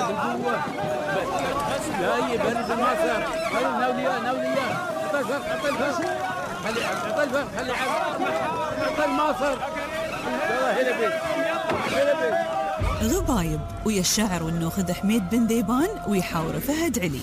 جاي برد المصر. ناوليان عطى الفرق خلي عطى المصر. غبايب ويا الشاعر والنوخذ حميد بن ذيبان ويحاور فهد علي.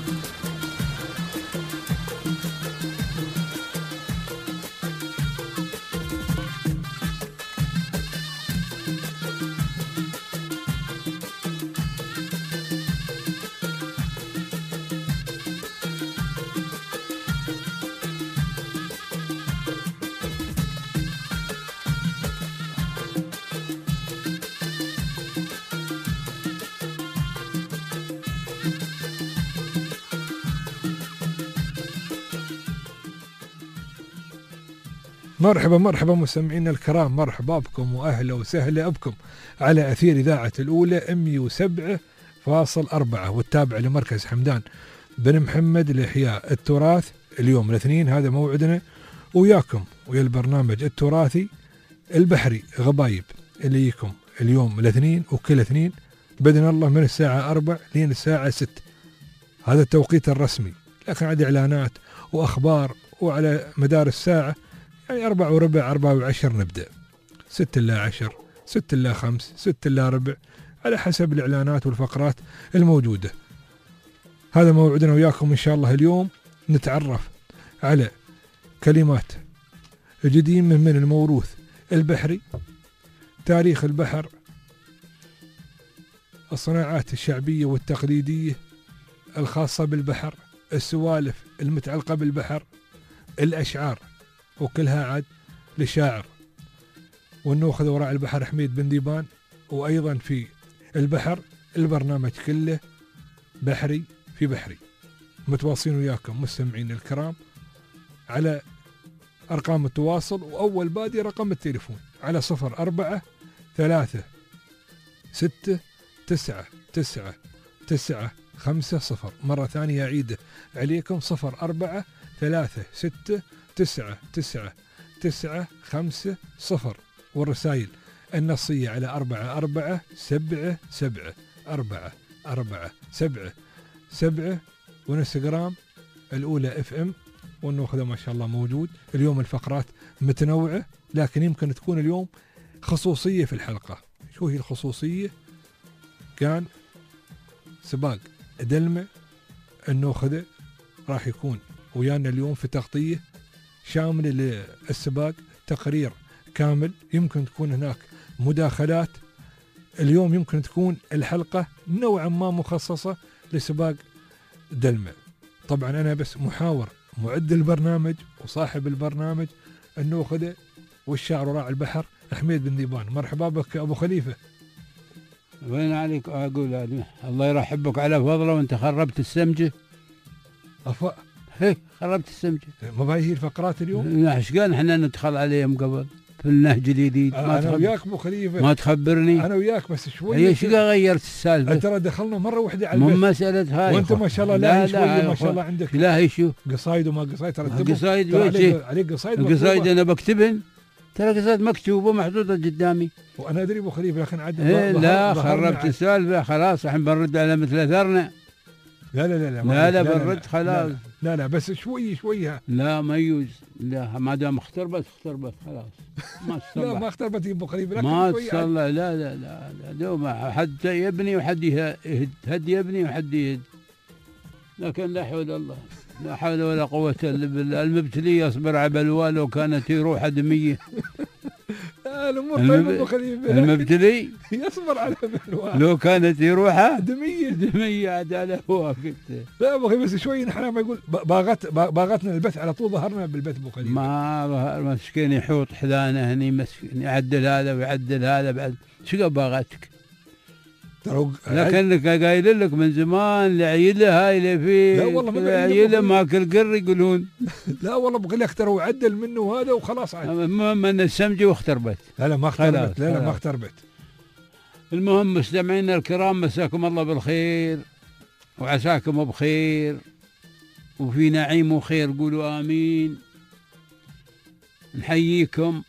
مرحبا مستمعينا الكرام، مرحبا بكم واهلا وسهلا بكم على اثير اذاعه الاولى 107.4 والتابع لمركز حمدان بن محمد لاحياء التراث. اليوم الاثنين هذا موعدنا وياكم ويا البرنامج التراثي البحري غبايب اللي يجيكم اليوم الاثنين وكل اثنين باذن الله من الساعه 4 لين الساعه 6. هذا التوقيت الرسمي، لكن عندي اعلانات واخبار وعلى مدار الساعه يعني 4:15 4:10 نبدأ 6:10 6:05 6:15 على حسب الإعلانات والفقرات الموجودة. هذا موعدنا وياكم إن شاء الله. اليوم نتعرف على كلمات قديمة من الموروث البحري، تاريخ البحر، الصناعات الشعبية والتقليدية الخاصة بالبحر، السوالف المتعلقة بالبحر، الأشعار وكلها عاد للشاعر والنوخذ وراء البحر حميد بن ذيبان. وأيضا في البحر البرنامج كله بحري في بحري. متواصلين وياكم مستمعين الكرام على أرقام التواصل، وأول بادي رقم التليفون على 0436999950. مرة ثانية أعيده عليكم 0436999950 والرسائل النصية على 44774477 ونستغرام الأولى FM والنوخذة ما شاء الله موجود. اليوم الفقرات متنوعة، لكن يمكن تكون اليوم خصوصية في الحلقة. شو هي الخصوصية؟ كان سباق دلمة النوخذة راح يكون ويانا اليوم في تغطية شاملة للسباق، تقرير كامل. يمكن تكون هناك مداخلات. اليوم يمكن تكون الحلقة نوعا ما مخصصة لسباق دلمة. طبعا أنا بس محاور معد البرنامج وصاحب البرنامج النوخذة والشاعر وراء البحر حميد بن ذيبان. مرحبا بك أبو خليفة. وين عليك؟ أقول الله يرحبك على فضله وانت خربت السمجة. هيك خربت السمجة. ما هي الفقرات اليوم؟ لا ايش قال احنا ندخل عليهم قبل في النهج الجديد. أنا وياك أبو خليفة. ما تخبرني. أنا وياك بس شوي. هي ايش غيرت السالفة؟ ترى دخلنا مرة واحدة على البث. مو مسألة هاي. وانت ما شاء الله لا شوية ما شاء الله عندك. لا هي شو؟ قصايد وما قصايد ترى. قصايد عليك قصايد. القصايد أنا بكتبن. ترى قصايد مكتوبة محطوطة قدامي. وأنا أدري أبو خليفة لكن عاد لا خربت السالفة خلاص. الحين بنرد على مثل أثرنا. لا بنرد خلاص. لا بس شوية لا ما يجوز. لا ما دام اختربت خلاص. ما تصلح. لا ما اختربت يا ابو خليفه. ما تصلح. لا دوم حد يبني وحد يهد. هد يبني وحد يهد. لكن لا حول الله لا حول ولا قوة إلا بالله. المبتلي يصبر على بلواه لو كانت روحه دمية. الأمور طيبة أبو خليفة. المبتلي يصبر على بلواه لو كانت روحه دمية عاد على هو قلت. لا أبو خليفة بس شوي نحن ما يقول باغتنا البث على طول ظهرنا بالبث أبو خليفة. ما ظهر مسكين يحوط حذانه هني مسكين يعدل هذا ويعدل هذا بعد شو باغتك. لكنك قايل لك من زمان العيله هاي اللي فيه. لا والله ما العيله ماكل قر يقولون. لا والله بقول لك ترى وعدل منه هذا وخلاص عاد. المهم ان السمجه واختربت. لا ما اختربت. لا ما اختربت. المهم مستمعينا الكرام مساكم الله بالخير وعساكم بخير وفي نعيم وخير. قولوا امين. نحييكم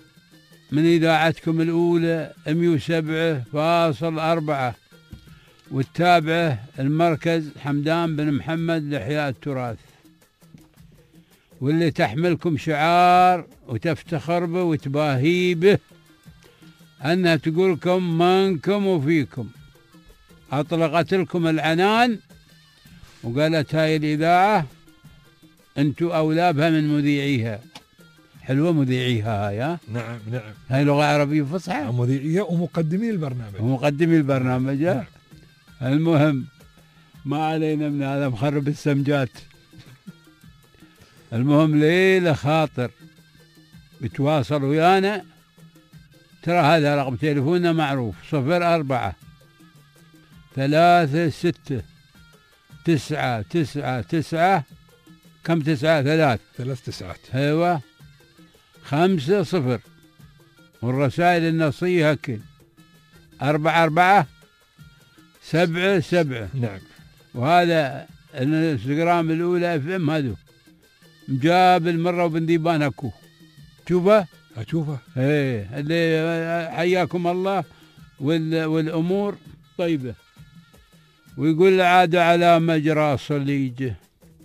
من إذاعتكم الأولى 107.4 والتابعه المركز حمدان بن محمد لإحياء التراث، واللي تحملكم شعار وتفتخر به وتباهي به، أنها تقول لكم منكم وفيكم. أطلقت لكم العنان وقالت هاي الإذاعة أنتوا أولى بها من مذيعيها. حلوة مذيعيها هاي، ها؟ نعم نعم، هاي لغة عربية فصحى. مذيعية ومقدمي البرنامج. ومقدمي البرنامج. نعم. المهم ما علينا من هذا، مخرب السمجات. المهم ليلة خاطر يتواصل ويانا، ترى هذا رقم تليفوننا معروف، 04 36 999 كم 9 3 تسعات. ايوه 50. والرسائل النصية هكذا 44 77. نعم. وهذا الانستغرام الأولى FM هذا مجاب المرة وبن ذيبان اكو، تشوفه؟ اشوفه. ايه اللي حياكم الله والامور طيبة. ويقول عاد على مجرى صليجه،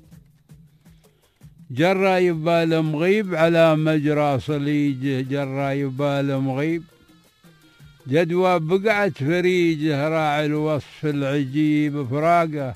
جرى يبال مغيب على مجرى صليجه، جرى يبال مغيب، جدوى بقعت فريجه، راعي الوصف العجيب فراقه،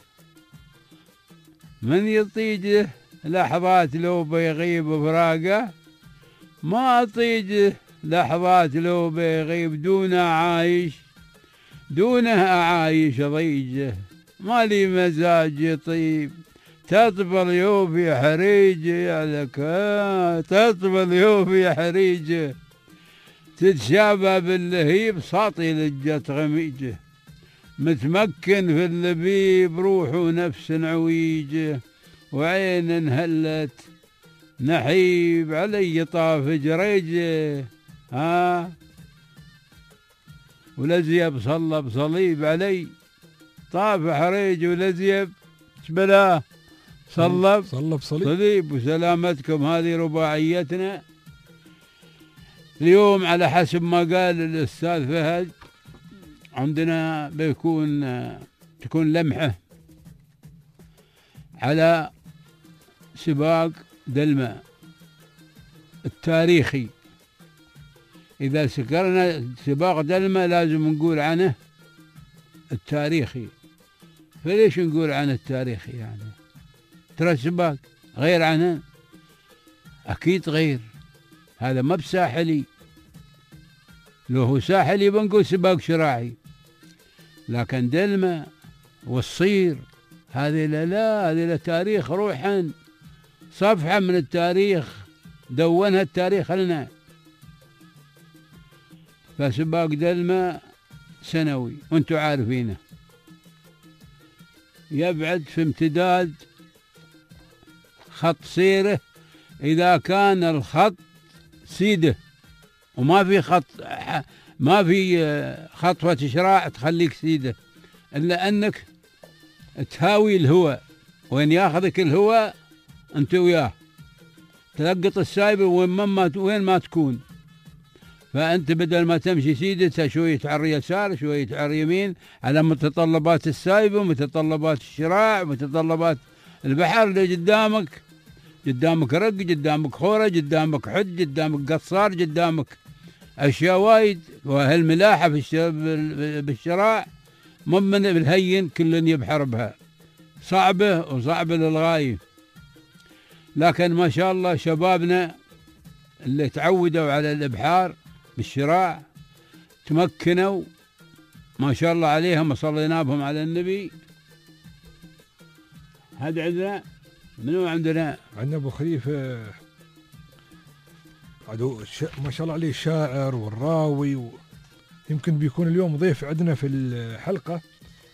من يطيجه لحظات لو بيغيب فراقه، ما أطيجه لحظات لو بيغيب، دونه عايش دونه أعايش ضيجه، ما لي مزاج يطيب، تطبل يوفي حريجه، يا لك تطبل يوفي حريجه، تتشابه باللهيب ساطي لجت غميجه، متمكن في اللبيب روح ونفس عويجه، وعين انهلت نحيب علي طاف جريجه، ها ولزيب صلى بصليب علي طاف حريج، ولزيب شبلاه صلى بصليب. وسلامتكم. هذه رباعيتنا اليوم على حسب ما قال الأستاذ فهد. عندنا تكون لمحة على سباق دلما التاريخي. إذا سكرنا سباق دلما لازم نقول عنه التاريخي. فليش نقول عن التاريخي؟ يعني ترى السباق غير عنه، أكيد غير. هذا ما بساحلي، لو هو ساحلي بنقول سباق شراعي، لكن دلما والصير هذه لا هذه تاريخ روحا، صفحة من التاريخ دونها التاريخ لنا. فسباق دلما سنوي وانتم عارفينه، يبعد في امتداد خط سيره إذا كان الخط سيده وما في ما في خطوة شراع تخليك سيده، إلا أنك تهاوي الهواء، وين ياخذك الهواء أنت وياه تلقط السايبة وين ما تكون. فأنت بدل ما تمشي سيدتها شوية على اليسار شوية على اليمين على متطلبات السايبة، متطلبات الشراع، متطلبات البحر اللي قدامك رق، قدامك خورة، قدامك حد، قدامك قصار، قدامك أشياء وايد. وهالملاحة بالشراع من بالهين كل يبحر بها، صعبة للغاية. لكن ما شاء الله شبابنا اللي تعودوا على الإبحار بالشراع تمكنوا ما شاء الله عليهم، وصلينا بهم على النبي. هذا عندنا منو؟ عندنا أبو خليفة ما شاء الله عليه الشاعر والراوي، يمكن بيكون اليوم ضيف عندنا في الحلقة.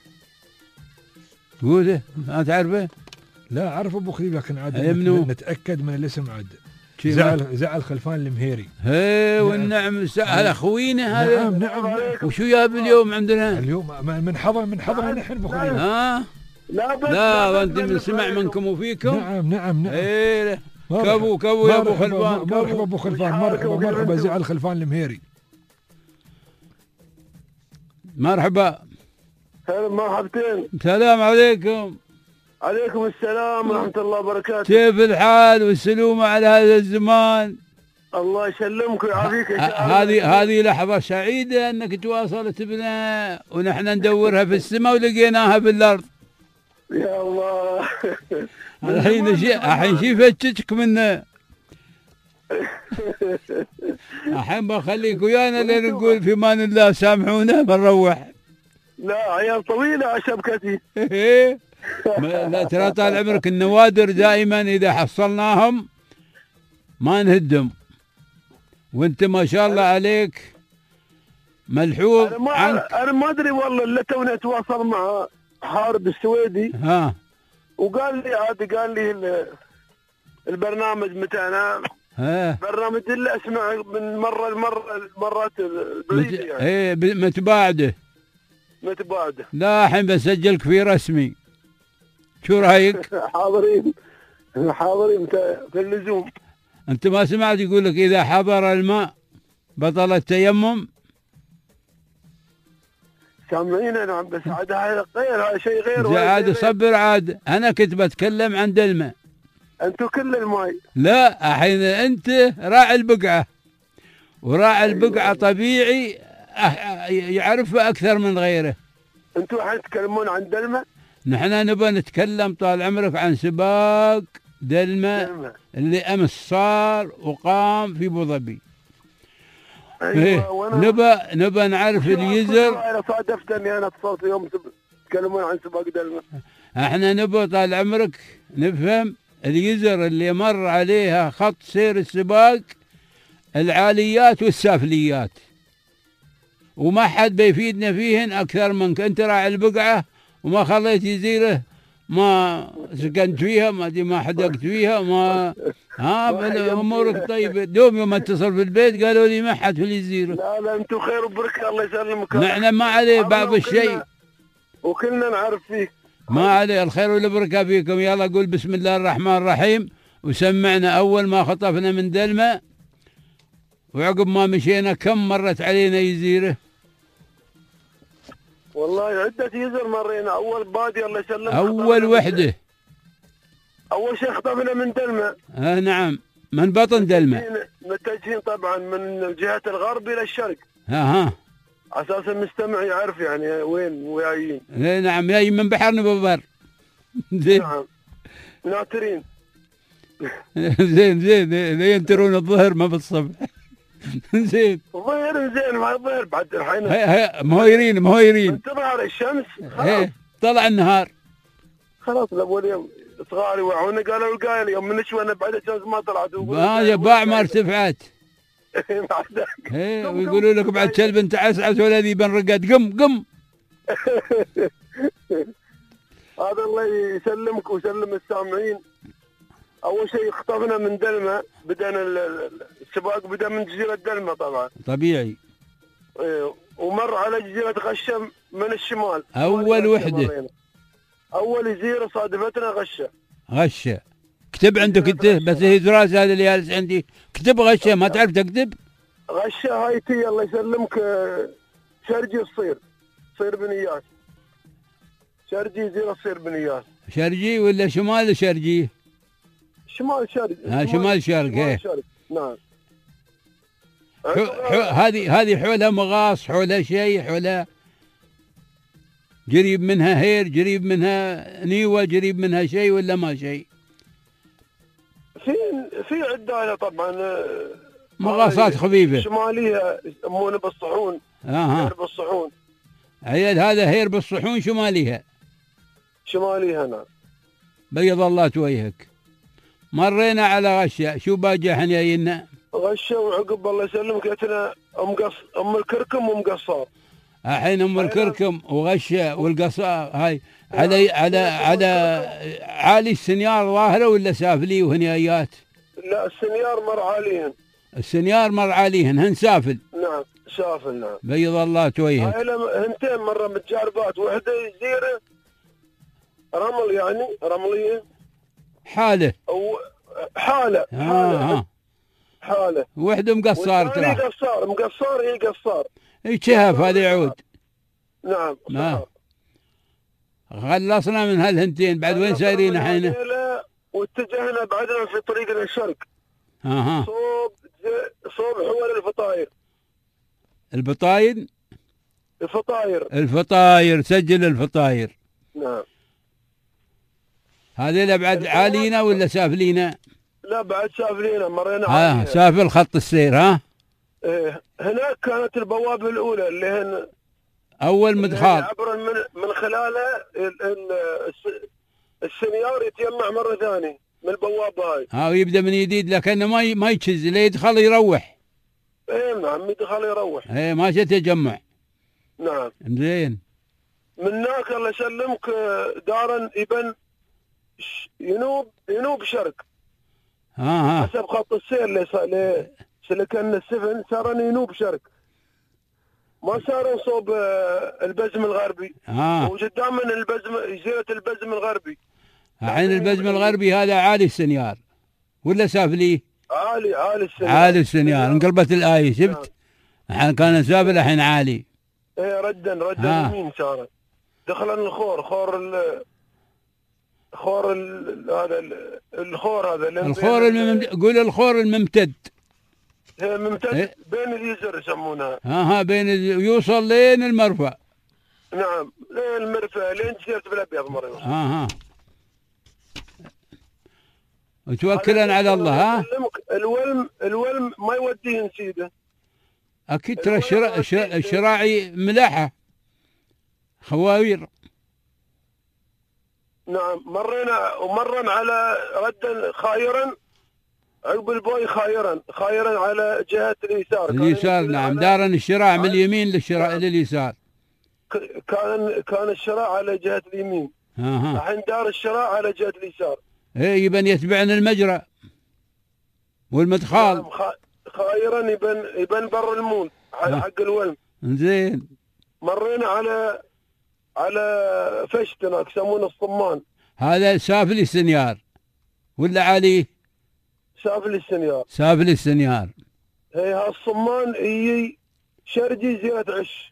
تقوله ما تعرفه؟ لا أعرف أبو خليفة، لكن عاد نتأكد من الاسم. عاد زعل خلفان المهيري. هي والنعم هذا خوينا هذا. نعم. وشو جاب اليوم عندنا؟ اليوم من حضر نحن أبو خليفة. ها لا وانت من سمع منكم وفيكم. نعم. ايه كفو يا ابو خلفان. مرحبا ابو خلفان، مرحبا زعل خلفان المهيري. مرحبا. هلا مرحبتين. السلام عليكم. عليكم السلام ورحمة الله وبركاته. كيف الحال والسلومة على هذا الزمان؟ الله يسلمك ويعافيك. هذه لحظة سعيدة انك تواصلت بنا ونحن ندورها في السماء ولقيناها في الارض. يا الله. الحين شي فتشك منه. الحين بخليك ويانا لين نقول في امان الله سامحونا بنروح. لا عيال طويلة على شبكتي. لا ترى طال عمرك النوادر دائما اذا حصلناهم ما نهدم، وانت ما شاء الله عليك ملحوظ. انا ما ادري والله الا توني اتواصل مع حارب السويدي. ها وقال لي عادي، قال لي البرنامج متاعنا برنامج اللي اسمع من مره المرات البعيده يعني. ايه متباعده. لا الحين بسجلك في رسمي، شو رايك؟ حاضرين في اللزوم. انت ما سمعت يقول لك اذا حضر الماء بطل التيمم؟ سامعين انا بس عاد هذا غير، هذا شيء غير. عاد صبر، عاد انا كنت بتكلم عن دلمه. انتم كل الماي. لا الحين انت راعي البقعه، وراعي البقعه طبيعي يعرفها اكثر من غيره. انتم الحين تتكلمون عن دلمه؟ نحن نبغى نتكلم طال عمرك عن سباق دلمه اللي امس صار وقام في ابو ظبي. ايوه نبى نعرف اليزر. انا صادفتني، انا اتصلت يوم تتكلمون عن سباق دلمه. احنا نبغى طال عمرك نفهم اليزر اللي مر عليها خط سير السباق، العاليات والسافليات، وما حد بيفيدنا فيهن اكثر منك. انت راعي البقعه وما خليت جزيره ما سكنت فيها، ما حدقت فيها، ما امورك طيبه. دوم يوم اتصل في البيت قالوا لي ما حد في الجزيره. لا انتم خير وبركه، الله يسلمك. نحن ما عليه بعض الشيء وكلنا نعرف فيك. ما عليه الخير والبركه فيكم. يلا قول بسم الله الرحمن الرحيم وسمعنا اول ما خطفنا من دلمه، وعقب ما مشينا كم مرت علينا جزيره؟ والله عدة يزر مرينا. أول بادي الله يسلمك، أول وحدة، أول شيء خطفنا من دلمة. نعم، من بطن دلمة، متجهين طبعا من جهة الغرب إلى الشرق. ها أساس المستمع يعرف يعني وين ويايين. نعم، جايين من بحر نببر. زين. نعم ناطرين. زين ينترون الظهر ما بالصبح. زين. ظهر زين ما ظهر بعد الحين. مهيرين. من تظهر الشمس طلع النهار. خلاص الأول يوم صغاري وعونا قالوا القايل يوم من نشوى بعد الشمس ما طلعت. باع ما ارتفعت. ويقولوا لك بعد كلب انت عسعس ولا ذي بنرقد قم. هذا الله يسلمك ويسلم السامعين. أول شيء خطفنا من دلمة، بدأنا السباق بدأ من جزيرة دلمة طبعا طبيعي. ومر على جزيرة غشة من الشمال. أول وحدة، أول جزيرة صادفتنا غشة. اكتب عندك انت بس هي دراسة هذا اللي جالس عندي. اكتب غشة، ما تعرف تكتب؟ غشة هاي تي الله يسلمك شرجي تصير بنيات. شرجي جزيرة تصير بنيات. شرجي ولا شمال شرجي؟ شمال شرق. شمال شرق. نعم. هذه حولها مغاص، حولها شيء، حولها قريب منها هير، قريب منها نيوة، قريب منها شيء ولا ما شيء؟ في عدة طبعا مغاصات خفيفة شمالية يسمونه بالصحون. هير بالصحون. عيال هذا هير بالصحون شماليها. نعم. بيض الله توجهك. مرينا على غشة، شو باجي احنا جايين؟ غشة وعقب الله يسلمك جتنا ام الكركم ومقصار. الحين ام الكركم وغشة والقصار هاي على عالي السنيار ظاهرة ولا سافلي وهنيات؟ لا السنيار مر عليهن هن سافل. نعم سافل. نعم. بيض الله توجهك. هاي هنتين مرة متجاربات، واحدة جزيرة رمل يعني رملية. حالة. وحده مقصار ترى. مقصار. شهف هذا يعود. نعم. خلصنا من هالهنتين، بعد وين سايرين الحين؟ واتجهنا بعدنا في طريق الشرق. اها. صوب حوار الفطاير. البطاين؟ الفطاير، سجل الفطاير. نعم. هذيلا بعد عالينا ولا سافلينا؟ لا بعد سافلينا، مرينا سافل خط السير. ها؟ إيه، هناك كانت البوابة الأولى اللي هن أول مدخال عبر من خلالها السنيار يتجمع مرة ثانية من البوابة هاي. ويبدأ من جديد، لكنه ما يجهز، لا يدخل يروح. ايه نعم، يدخل يروح. ايه ما تجمع. نعم. زين. من هناك الله يسلمك دارا يبن ينوب شرق. حسب خط السير اللي سلكن السفن صار ينوب شرق، ما صار صوب البزم الغربي. وقدام من جزيرة البزم الغربي. الحين البزم الغربي هذا عالي السنيار ولا سافلي؟ عالي السنيار. انقلبت الآية، شفت؟ الحين كان سافل الحين عالي. ايه ردا يمين صار. دخل الخور قول الخور الممتد. ممتد بين اليزر يسمونها. بين يوصل لين المرفأ. نعم، لين المرفأ، لين جزيرة بالابيض مرة. وتوكلا على الله. الولم ما يوديه نسيده. اكيد ترى الشراعي ملاحة خواوير. نعم. مرنا على ردا خايرا عقب البوي، خايرا على جهة اليسار. نعم. دارا الشراع من اليمين لليسار. كان الشراع على جهة اليمين. الحين دار الشراع على جهة اليسار. ايه يبن يتبعنا المجرى والمدخال. نعم. خايرا يبن بر المول حق الولم. زين. مرينا على فشت هناك يسمونه الصمان. هذا سافل السنيار ولا عالي؟ سافل السنيار. هي هالصمان هي شرجي جزيرة عش.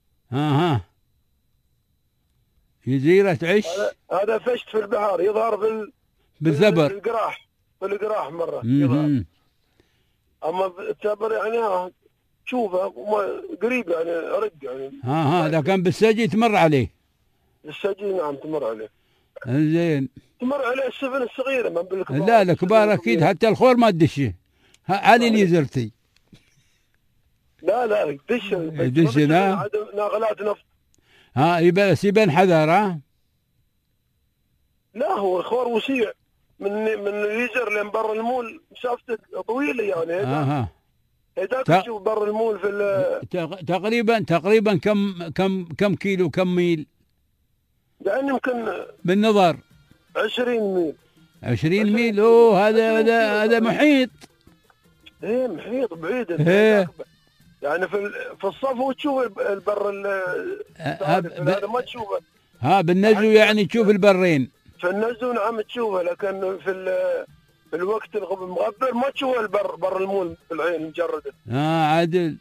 جزيرة عش. هذا فشت في البحر، يظهر بالثبر. في القراح مرة يظهر. اما الثبر يعني تشوفه قريب يعني رق يعني. اذا كان بالسجي تمر عليه. السجي نعم تمر عليه. زين. تمر عليه السفن الصغيرة ما بالكبار. لا الكبار اكيد، حتى الخور ما تدشه. علي اليزرتي. لا دش ناقلات نفط. يبان حذر. لا هو الخور وسيع من اليزر لين بر المول، مسافته طويلة يعني. هذاك تشوف بر المول في تقريبا كم كيلو، كم ميل؟ يعني يمكن بالنظر 20 ميل. 20 ميل. هذا محيط. ايه محيط بعيد. يعني في الصفو تشوف البر هذا ما تشوفه. بالنزو يعني تشوف البرين. في النزو نعم تشوفه، لكن في الوقت المغبر ما تشوف بر المول بالعين مجرده. عادل.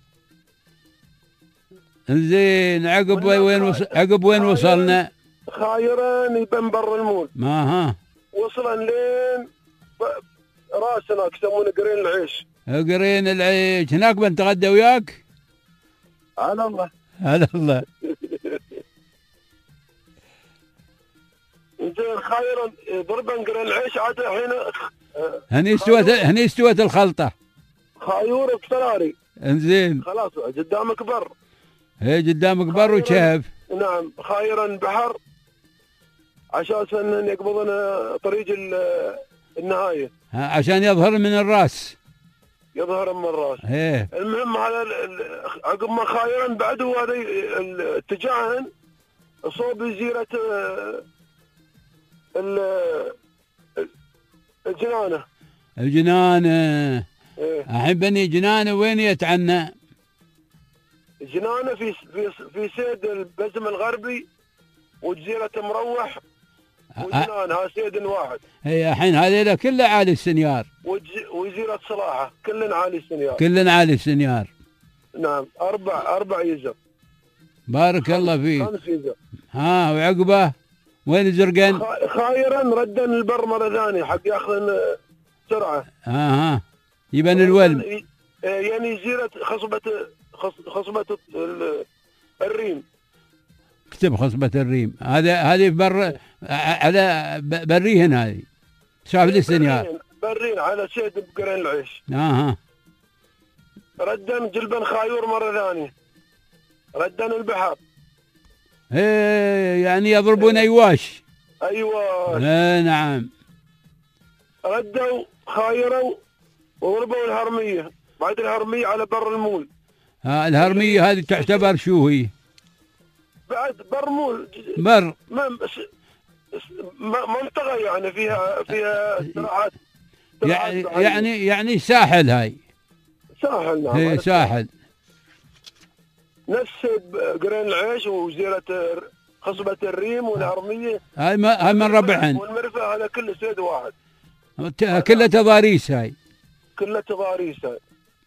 زين. عقب وين وصلنا؟ خايرا يبن بر المول. وصلا لين راس هناك يسمونه قرين العيش. هناك بنتغدى وياك؟ على الله. زين. خايرا ضربا قرين العيش عاد الحين هني استوت الخلطة. خايور بسراري. انزين. خلاص قدامك بر. قدامك بر وشهف. نعم. خايرا بحر عشان يقبضون طريق النهاية، عشان يظهر من الراس. المهم هذا عقب ما خايرا بعد هو هذا اتجاهن صوب جزيرة الجنانة. الحين بني جنانة وين يتعنى؟ جنانة في سيد البزم الغربي وجزيرة مروح وجنانة سيد واحد. الحين هذيلا كلها عالي السنيار. وجزيرة صلاحة كلن عالي السنيار. نعم. 4 يزر. بارك الله فيك. 5 يزر. وعقبه وين الزرقان؟ خايرا ردا البر مرة ثانية حق ياخذ سرعة. يبان الولم. يعني جزيرة خصبة الريم. اكتب خصبة الريم. هذه بر على بريهن، هذه شاف لي السنيار. برين على سيد بقرين العيش. ردا جلبن خايور مرة ثانية. ردا البحر. يعني يضربون ايواش. ايواش. نعم. ردوا خايروا وضربوا الهرمية. بعد الهرمية على بر المول. الهرمية هذه تعتبر شو هي؟ بعد بر مول. بر. منطقة يعني فيها استراحات. يعني ساحل هاي. ساحل نعم. هي ساحل. نفس قرين العيش وجزيرة خصبة الريم والهرمية. هاي من ربعهن. والمرفأ هذا كله سيد واحد. كلها تضاريس هاي. كلها تضاريس هاي.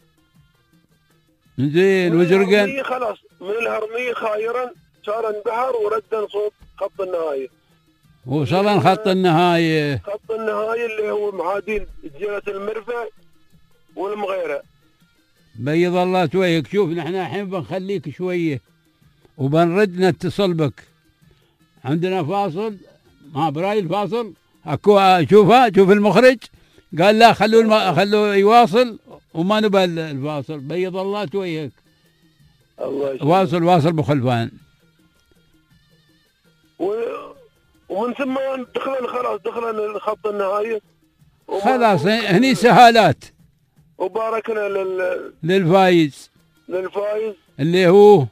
زين وزرقان. خلاص من الهرمية خايرا صار انبحر وردا صوب خط النهاية. وصلنا خط النهاية. خط النهاية اللي هو معادين جزيرة المرفأ والمغيرة. بيض الله تويك. شوف نحن الحين بنخليك شوية وبنرد نتصل بك. عندنا فاصل. ما براي الفاصل اكو. شوف المخرج قال لا خلوه يواصل وما نبى الفاصل. بيض الله تويك. واصل ابو خلفان. ومن ثم دخلنا خط النهاية. خلاص هني سهالات. وباركنا للفايز اللي هو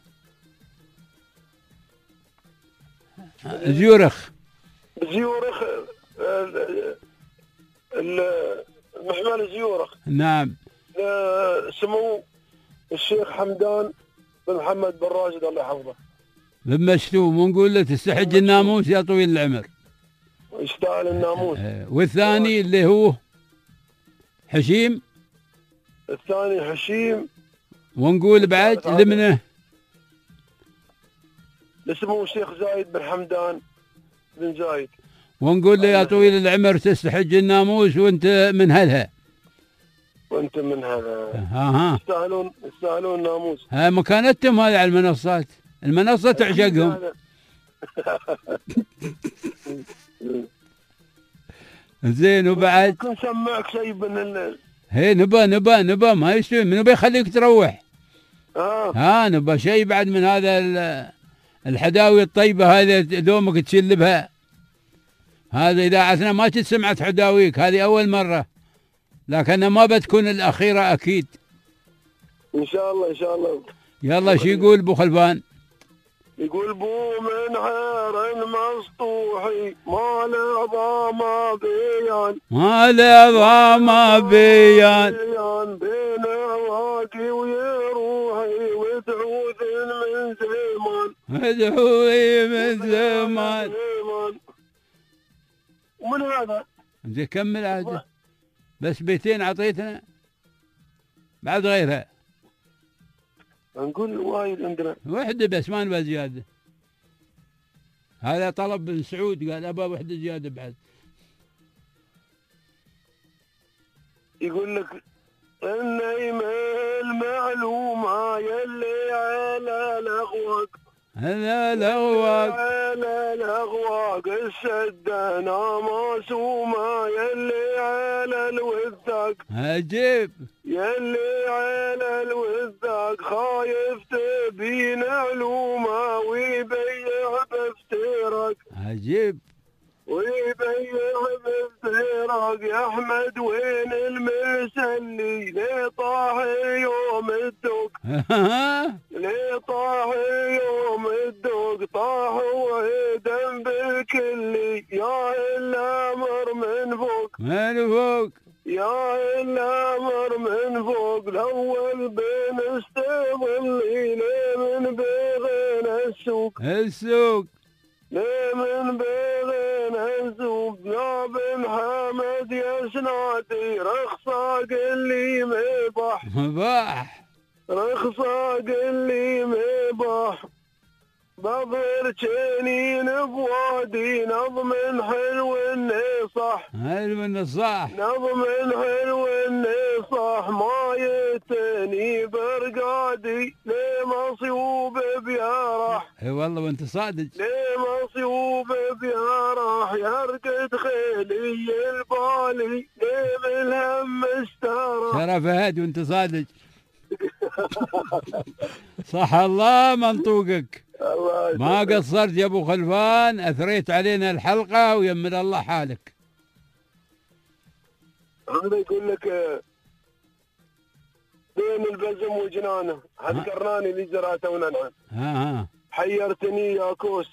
زيورخ محمل زيورخ. نعم. سمو الشيخ حمدان بن محمد بن راشد الله يحفظه. بن مشتوم ونقول له تستحج الناموس يا طويل العمر. يستاهل الناموس. والثاني اللي هو حشيم. الثاني حشيم. ونقول بعد لمنه اسمه الشيخ زايد بن حمدان بن زايد. ونقول له يا طويل العمر تستحج الناموس وانت من هلها. وانت من هذا. يستاهلون الناموس. مكانتهم هذه على المنصة تعشقهم. زين وبعد كنت سمعك شيء من هي نبى ما يستوي. منو بيخليك تروح؟ نبى شيء بعد من هذا الحداوي الطيبة هذه دومك تشلبها. هذا إذاعتنا ما كنت سمعت حداويك. هذه أول مرة لكنها ما بتكون الأخيرة أكيد. إن شاء الله. يلا شو يقول أبو خلفان؟ يقول بو من حير مسطوحي ما لعظام بيان بين عواقي ويروحي ودعوذ من زمان. ومن هذا زين كمل عاد. بس بيتين عطيتنا بعد غيرها. نقول وايد عندنا وحده بس ما نبغى زياده. هذا طلب بن سعود قال ابى وحده زياده بعد. يقول لك النيم المعلومه يلي على الاغواق السدنا معصومه يلي على الوثاق. عجيب. يلي على الوثاق خايف تبين علومه ويبيع بافتراق. عجيب. ويبيع بافتراق. يا احمد وين المسلي ليه طاح يوم الدق. ليه طاح يوم الدق طاح وعيدا بالكلي يا الامر من فوق. يا الامر من فوق. الاول بين استظلي ليه من بغينا السوق. ليه من بغينا السوق. يا بن حمد يا سناتي رخصاق اللي مباح. رخصاق اللي مباح. بظهر جنين بوادي نظم حلو النصح حلو النصح نظم حلو النصح ما يتني برقادي ليه مصيوب بيرح اي والله وانت صادق ليه مصيوب بيرح يرقد خيلي البالي ليه بالهم استرح شرف فهد وانت صادق صح الله منطوقك ما قصرت يا ابو خلفان اثريت علينا الحلقه ويمن الله حالك. هذا يقول لك بين البزم وجنانه هالقراني اللي زرعته وننعم ها حيرتني يا كوس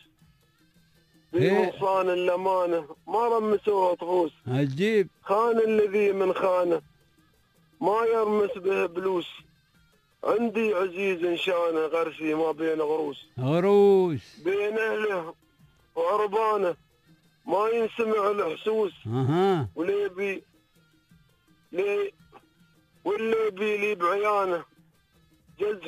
بغصان الامانه ما رمسوها طفوس عجيب خان الذي من خانه ما يرمس به بلوس عندي عزيز شانه غرسي ما بين غروس بين اهله وعربانه ما ينسمع الحسوس وليبي واللي لي بعيانه يزع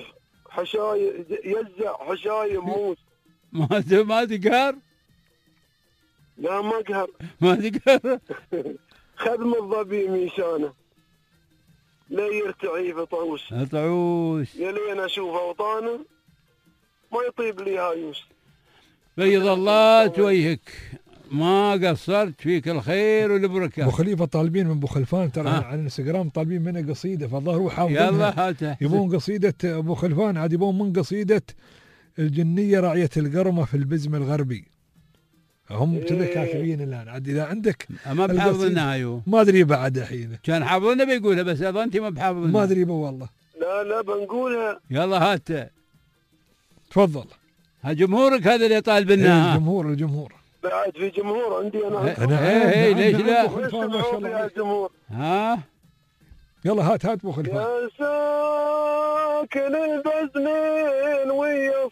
حشايم موس ما تقهر لا ما قهر ما تقهر خدم الظبي ميشانه لا يرتعي في طعوس يا لين اشوف اوطانه ما يطيب لي هايوس. بيض الله توجهك ما قصرت فيك الخير والبركه. ابو خليفه طالبين من ابو خلفان ترى على الانستغرام طالبين منه قصيده فالظاهر هو حافظ يلا هاته يبون قصيده ابو خلفان عاد يبون من قصيده الجنيه راعيه القرمه في البزم الغربي هم كذا كاتبين الان عاد اذا عندك ما بحافظنا ايوه ما ادري بعد الحين كان حافظنا بيقولها بس اذا انت ما بحافظنا ما ادري والله لا بنقولها يلا هات تفضل ها جمهورك هذا اللي طالب لنا الجمهور بعد في جمهور عندي انا ايه ليش لا ما شاء الله الجمهور ها يلا هات ابو خلفان يا ساكن البزمين ويا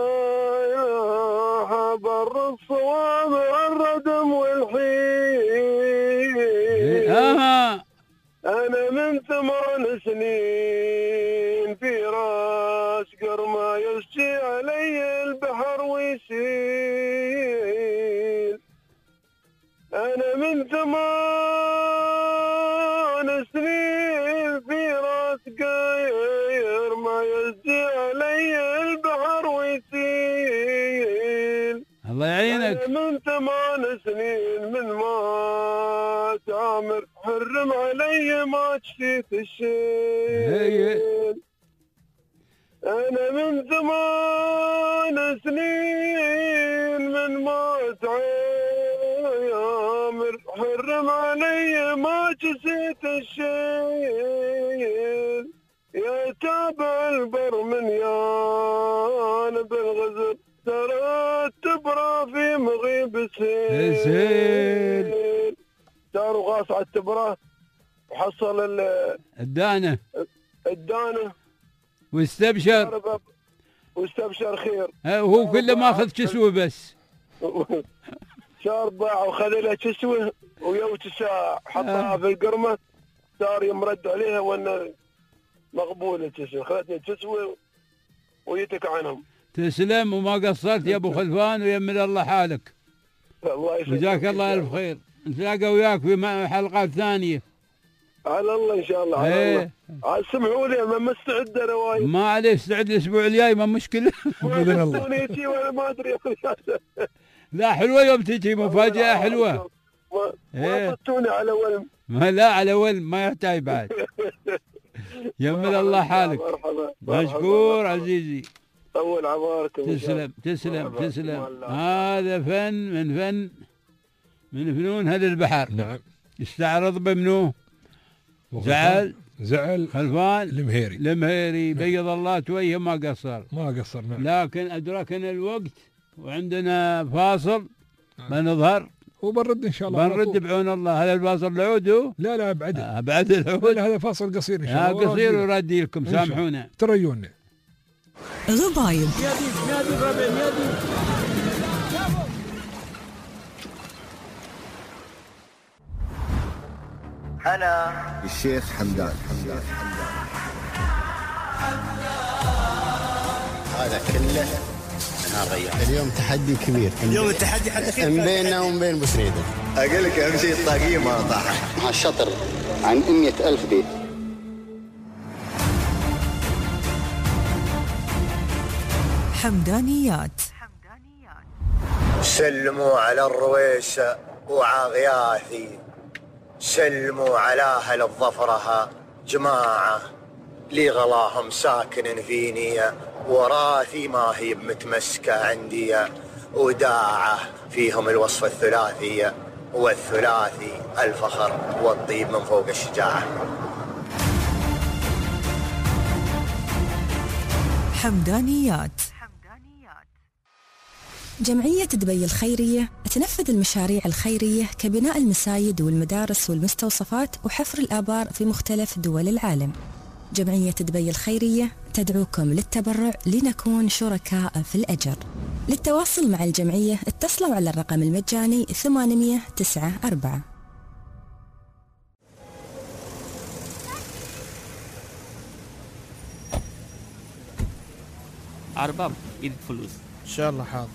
صلاح بر الصوامع الردم والحين انا من 8 سنين في راس قرمه يسجي علي البحر ويسيل انا من 8 سنين في راس قير ما يسجي علي البحر ويسيل الله يعينك انا من 8 سنين من ما تامر حرم علي ما جفيت الشيل انا من 8 سنين من ما تعامر حرم علي ما جسيت الشيل يا تابع البر من يان بالغزر ترى التبرة في مغيب سيل صار غاص على التبرة وحصل الدانة واستبشر خير هو كله ماخذ كسوه بس صار باع وخذ له كسوه ويوت ساعة حطها في القرمة صار يمرد عليها وانه مقبول الكسوه خذتني الكسوه ويتك عنهم. تسلم وما قصرت يا ابو خلفان ويمن الله حالك. الله يسلمك جزاك الله الف خير. نتلاقى وياك في حلقات ثانيه على الله ان شاء الله. على الله سمعوا لي ما مستعد انا وايد. ما عليه استعد الاسبوع الجاي ما مشكله. باذن الله. وانا ما ادري لا حلوه يوم تجي مفاجاه حلوه. ما صدتوني على ولم. ما لا على ولم ما يحتاج بعد. يمن الله حالك. مشكور عزيزي. طول عمركم. تسلم. هذا فن من فنون هذا البحر. نعم. استعرض بمنو؟ زعل خلفان المهيري بيض الله تويه ما قصر. نعم. لكن أدركنا الوقت وعندنا فاصل بنظهر وبنرد إن شاء الله. بنرد بعون الله. هذا الفاصل العود لا بعد بعد العود. هذا فاصل قصير إن شاء الله. قصير وردي لكم سامحونا. تريونا. غبايب. أنا الشيخ حمدان. هذا كله نهار غيار. اليوم تحدي كبير. اليوم التحدي حتى خير بيننا وبين بوسريدة. اقول لك اهم شيء الطاقية ما طاحت. هالشطر عن 100,000 بيت. حمدانيات. سلموا على الرويس وعاغياثي، سلموا على أهل الظفرة جماعة، لي غلاهم ساكن فيني، وراثي ما هي متمسكة عندي، وداعة فيهم الوصف الثلاثي، والثلاثي الفخر والطيب من فوق الشجاعة. حمدانيات. جمعية دبي الخيرية تنفذ المشاريع الخيرية كبناء المساجد والمدارس والمستوصفات وحفر الآبار في مختلف دول العالم. جمعية دبي الخيرية تدعوكم للتبرع لنكون شركاء في الأجر. للتواصل مع الجمعية اتصلوا على الرقم المجاني 894. أرباب إيدك فلوس إن شاء الله. حاضر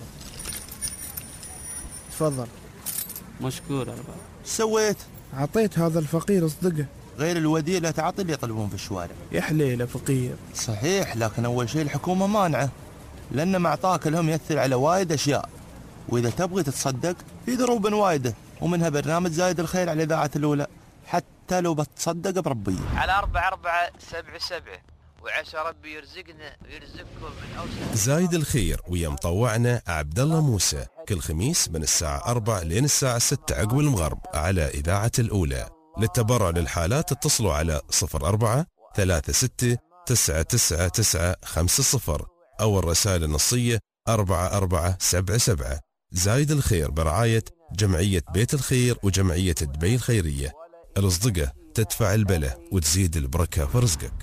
تفضل. مشكور أرباب. سويت؟ عطيت هذا الفقير اصدقه. غير الوديع لا تعطي اللي يطلبون في الشوارع. يا حليله فقير. صحيح، لكن أول شيء الحكومة مانعة، لأن معطاك لهم يأثر على وايد أشياء، وإذا تبغي تتصدق في ضروب وايدة، ومنها برنامج زايد الخير على الإذاعة الأولى، حتى لو بتصدق بربي. على 4477 وعسى ربي يرزقنا ويرزقكم من أوسع. زايد الخير ويا مطوعنا عبد الله موسى كل خميس من الساعة 4 لين الساعة 6 عقب المغرب على إذاعة الأولى. للتبرع للحالات اتصلوا على 04 36 999 50 أو الرسائل النصية 4477. زايد الخير برعاية جمعية بيت الخير وجمعية دبي الخيرية. الأصدقة تدفع البلة وتزيد البركة في رزقك.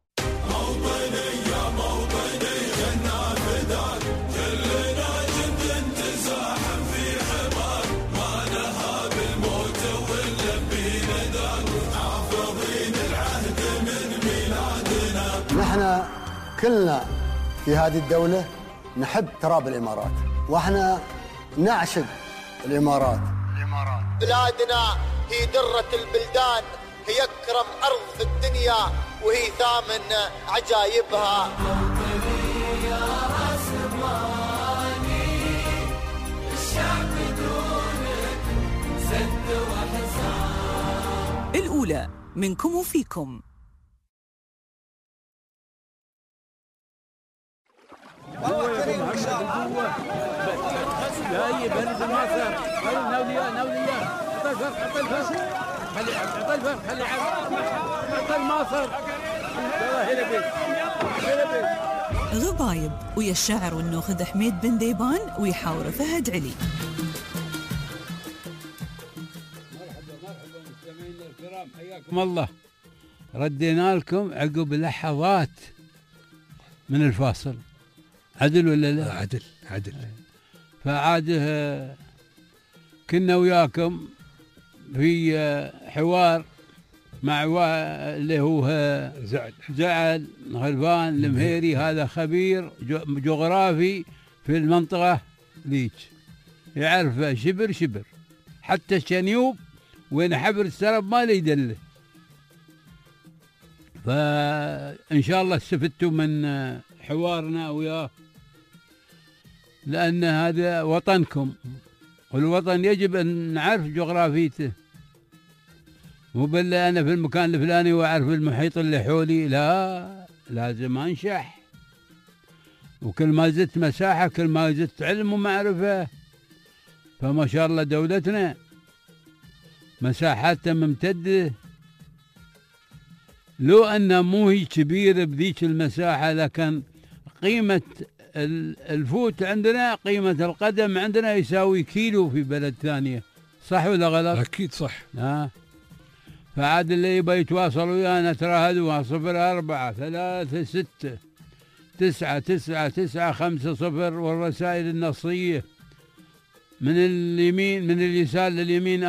نحن كلنا في هذه الدولة نحب تراب الإمارات، وإحنا نعشق الإمارات. بلادنا هي درة البلدان، هي أكرم أرض في الدنيا، وهي ثامن عجائبها. الأولى منكم وفيكم. لا يبرد المصر. نوليان عطى الفرق خلي عطى الفرق خلي عطى المصر. غبايب ويا الشاعر والنوخذ حميد بن ديبان ويحاور فهد علي. مرحبا مستمعينا الكرام، حياكم الله. ردينا لكم عقب لحظات من الفاصل. عدل ولا لا؟ عدل. فعاده كنا وياكم في حوار مع اللي هو زعل غلبان المهيري، هذا خبير جغرافي في المنطقة ذيك، يعرف شبر حتى الشنيوب وين حبر السرب ما لي يدله. فإن شاء الله استفدتوا من حوارنا وياه، لأن هذا وطنكم، والوطن يجب أن نعرف جغرافيته، مو بالله أنا في المكان الفلاني وأعرف المحيط اللي حولي، لا، لازم أنشح. وكل ما زدت مساحة كل ما زدت علم ومعرفة. فما شاء الله دولتنا مساحاتها ممتدة، لو أنها مو هي كبيرة بذيك المساحة، لكن قيمة الفوت عندنا، قيمة القدم عندنا يساوي كيلو في بلد ثانية. صح ولا غلط؟ أكيد صح. فعاد اللي يبغى يتواصل ويانا تراهدوا 04 36 999 50 والرسائل النصية من اليمين، من اليسار لليمين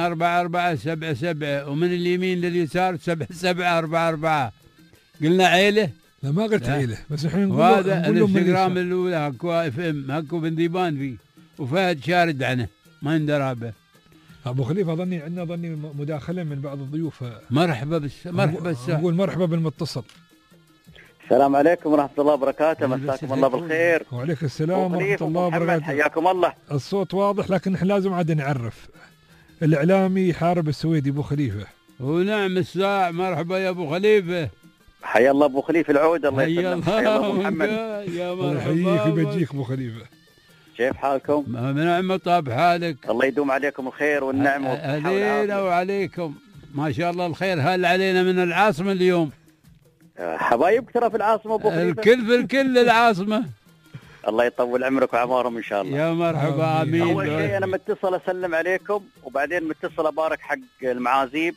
4477 ومن اليمين لليسار 7744. قلنا عيلة لا ما قلت عيله، بس احنا وهذا الانستغرام الاولى اكو اف ام، اكو بن ذيبان فيه، وفهد شارد عنه ما يندرى به. ابو خليفه عندنا مداخله من بعض الضيوف. مرحبا نقول مرحبا بالمتصل. السلام عليكم ورحمه الله وبركاته، مساكم الله بالخير. وعليكم السلام ورحمه الله وبركاته. حياكم الله. الصوت واضح، لكن احنا لازم عاد نعرف. الاعلامي حارب السويدي ابو خليفه. ونعم الساعة. مرحبا يا ابو خليفه. حيا الله ابو خليفه العود. الله يسلمك. حيا الله ابو محمد. يا مرحبا. يحييك ويبجيك ابو خليفه. كيف حالكم؟ نعم طاب حالك. الله يدوم عليكم الخير والنعمه والصحه علينا وعليكم. ما شاء الله الخير هال علينا من العاصمه اليوم. حبايبك ترى في العاصمه ابو خليفه. الكل في الكل العاصمه. الله يطول عمرك وعمارهم ان شاء الله. يا مرحبا امين. اول شيء انا متصل اسلم عليكم، وبعدين متصل ابارك حق المعازيب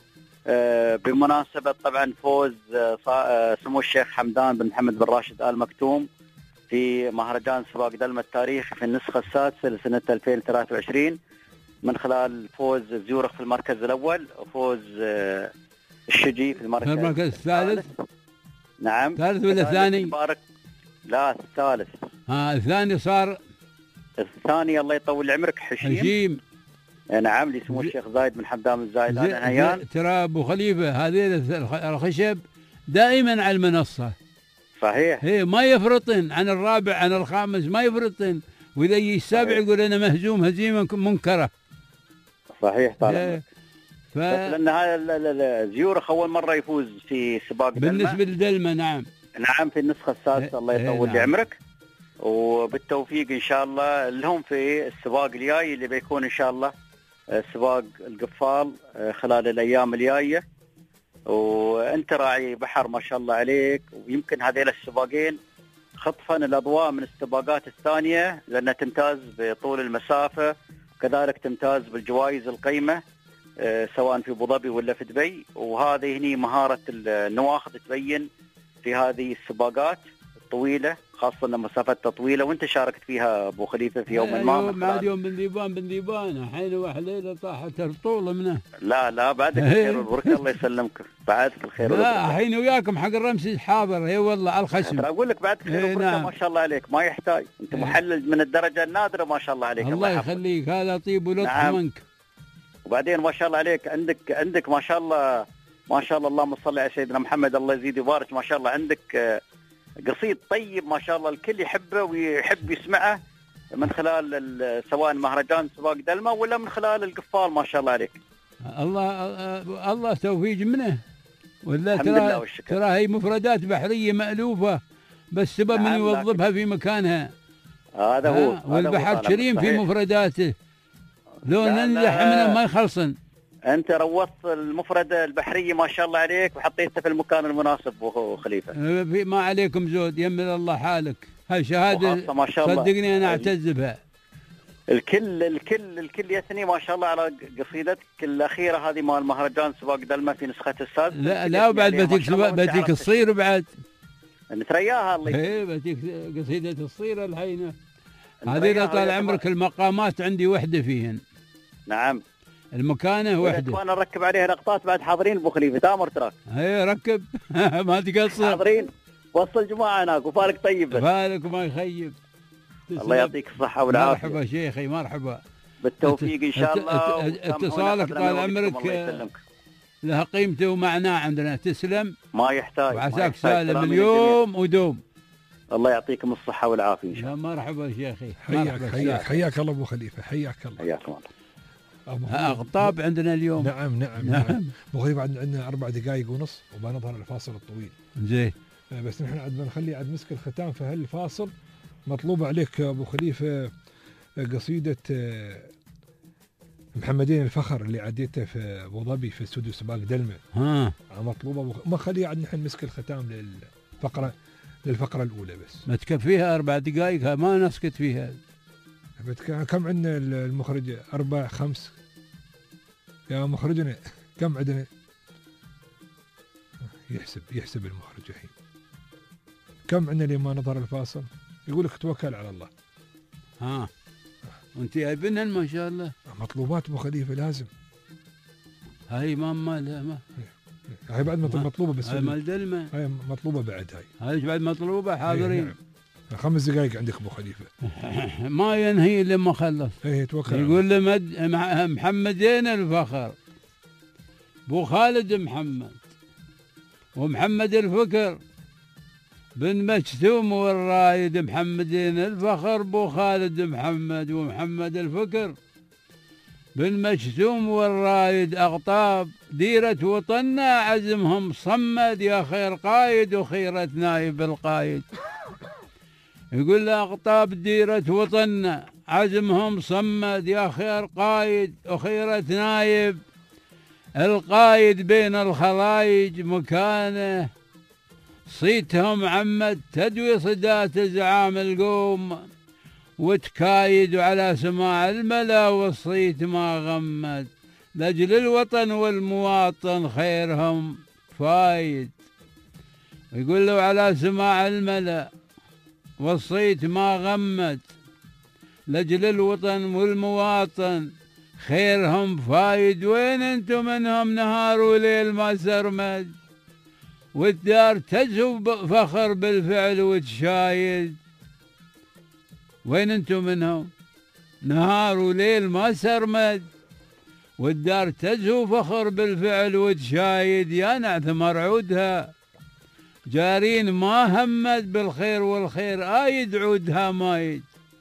بمناسبه طبعا فوز سمو الشيخ حمدان بن محمد بن راشد آل مكتوم في مهرجان سباق دلمة التاريخ في النسخه السادسه لسنه 2023، من خلال فوز زيورخ في المركز الاول، وفوز الشجي في المركز الثالث. نعم. الثالث ولا الثاني؟ لا الثالث. الثاني صار. الثاني الله يطول عمرك حشيم. نعم لسمو الشيخ زايد بن حمدان الزايد آل نهيان. ترى ابو خليفه هذه الخشب دائما على المنصه. صحيح. هي ما يفرطن عن الرابع عن الخامس، ما يفرطن، واذا يجي السابع يقول انا مهزوم هزيمه منكره. صحيح طبعا. بس لان هذا زيورخ اول مره يفوز في سباق دلمة بالنسبه لدلمة. نعم في النسخه السادسه. الله يطول لي عمرك وبالتوفيق ان شاء الله لهم في السباق الجاي اللي بيكون ان شاء الله سباق القفال خلال الايام الجايه. وانت راعي بحر ما شاء الله عليك، ويمكن هذيل السباقين خطفا الاضواء من السباقات الثانيه لانها تمتاز بطول المسافه، وكذلك تمتاز بالجوائز القيمه سواء في ابو ظبي ولا في دبي. وهذه هني مهاره النواخذ تبين في هذه السباقات الطويله، خاصه ان مسافتها طويله، وانت شاركت فيها ابو خليفه في يوم ما. اليوم بن ذيبان الحين وحليله طاحت الطوله منه. لا بعدك الخير والبركه. الله يسلمك بعدك الخير والبركه. لا الحين وياكم حق الرمسي حاضر. اي والله على الخشم. اقول لك بعدك الخير والبركه. نعم. ما شاء الله عليك، ما يحتاج، انت محلل من الدرجه النادره ما شاء الله عليك. الله يخليك، هذا طيب ولطف منك. وبعدين ما شاء الله عليك عندك ما شاء الله اللهم صل على سيدنا محمد، الله يزيد ويبارك. ما شاء الله عندك قصيد طيب ما شاء الله الكل يحبه ويحب يسمعه من خلال سواء مهرجان سباق دلمة ولا من خلال القفال. ما شاء الله عليك. الله توفيق منه. ولا ترى هي مفردات بحرية مألوفة، بس سبب من يوظفها في مكانها. هذا هو. والبحر كريم في مفرداته، لو ننجح منه ما يخلصن. انت روضت المفردة البحرية ما شاء الله عليك وحطيتها في المكان المناسب ابو خليفه. ما عليكم زود، يمن الله حالك. هاي شهادة ما شاء الله صدقني انا اعتز بها. الكل يثني ما شاء الله على قصيدتك الاخيرة هذه مال مهرجان سباق دلمة في نسخة السادسة. لا وبعد بتيك الصير بعد. نترياها الله يسلمك. بتيك قصيدة الصير الحين. هذه طال عمرك المقامات عندي وحدة فيهن. نعم. المكانه وحده. وانا نركب عليها لقطات بعد حاضرين ابو خليفه تامر تراك. اي ركب ما تقصر. حاضرين وصل جماعه هناك وفالك طيب بس. فالك وما يخيب. الله يعطيك الصحه والعافيه. مرحبا شيخي مرحبا. بالتوفيق ان شاء الله. اتصالك طال عمرك لها قيمته ومعناه عندنا. تسلم. ما يحتاج. وعساك سالم اليوم ودوم. الله يعطيكم الصحه والعافيه ان شاء الله. مرحبا شيخي. حياك الله ابو خليفه. حياك الله. حياكم الله. أغطاب عندنا اليوم. نعم. ابو خليفه عندنا 4 دقائق ونص وبنظهر الفاصل الطويل. زين. بس نحن عاد بنخلي عاد مسك الختام في هالفاصل. مطلوب عليك ابو خليفه قصيده محمدين الفخر اللي عديتها في ابو ظبي في استوديو سباق دلمة. مطلوبه ما خلي عاد نحن مسك الختام للفقره الاولى بس. ما تكفيها 4 دقائق ما نسكت فيها. كم عندنا المخرج؟ 4 5 يا مخرجنا كم عندنا؟ يحسب المخرج الحين كم عندنا لما نظهر الفاصل. يقول لك توكل على الله. وانت جايبينهن ما شاء الله. مطلوبات ابو خليفه لازم. هاي ما هاي بعد مطلوبة بس هاي مال دلمة، هاي مطلوبة بعد هاي بعد مطلوبة حاضرين. نعم. 5 دقائق عندك ابو خليفة. ما ينهي لما خلص. توكل. يقول له محمدين الفخر، بو خالد محمد ومحمد الفكر بن مجتوم والرايد، محمدين الفخر بو خالد محمد ومحمد الفكر بن مجتوم والرايد، أقطاب ديرة وطننا عزمهم صمد، يا خير قايد وخيرة نايب القايد. يقول له أقطاب ديرة وطننا عزمهم صمد، يا خير قايد وخيرة نايب القايد، بين الخلايج مكانه صيتهم عمد، تدوي صدات زعام القوم وتكايد، وعلى سماع الملا والصيت ما غمد، لأجل الوطن والمواطن خيرهم فايد. يقول له على سماع الملا والصيت ما غمد، لأجل الوطن والمواطن خيرهم فايد. وين انتم منهم نهار وليل ما سرمد، والدار تزهو فخر بالفعل وتشايد. وين انتم منهم نهار وليل ما سرمد، والدار تزهو فخر بالفعل وتشايد. يا نعث مرعودها جارين ما همد، بالخير والخير آيد عودها مايد.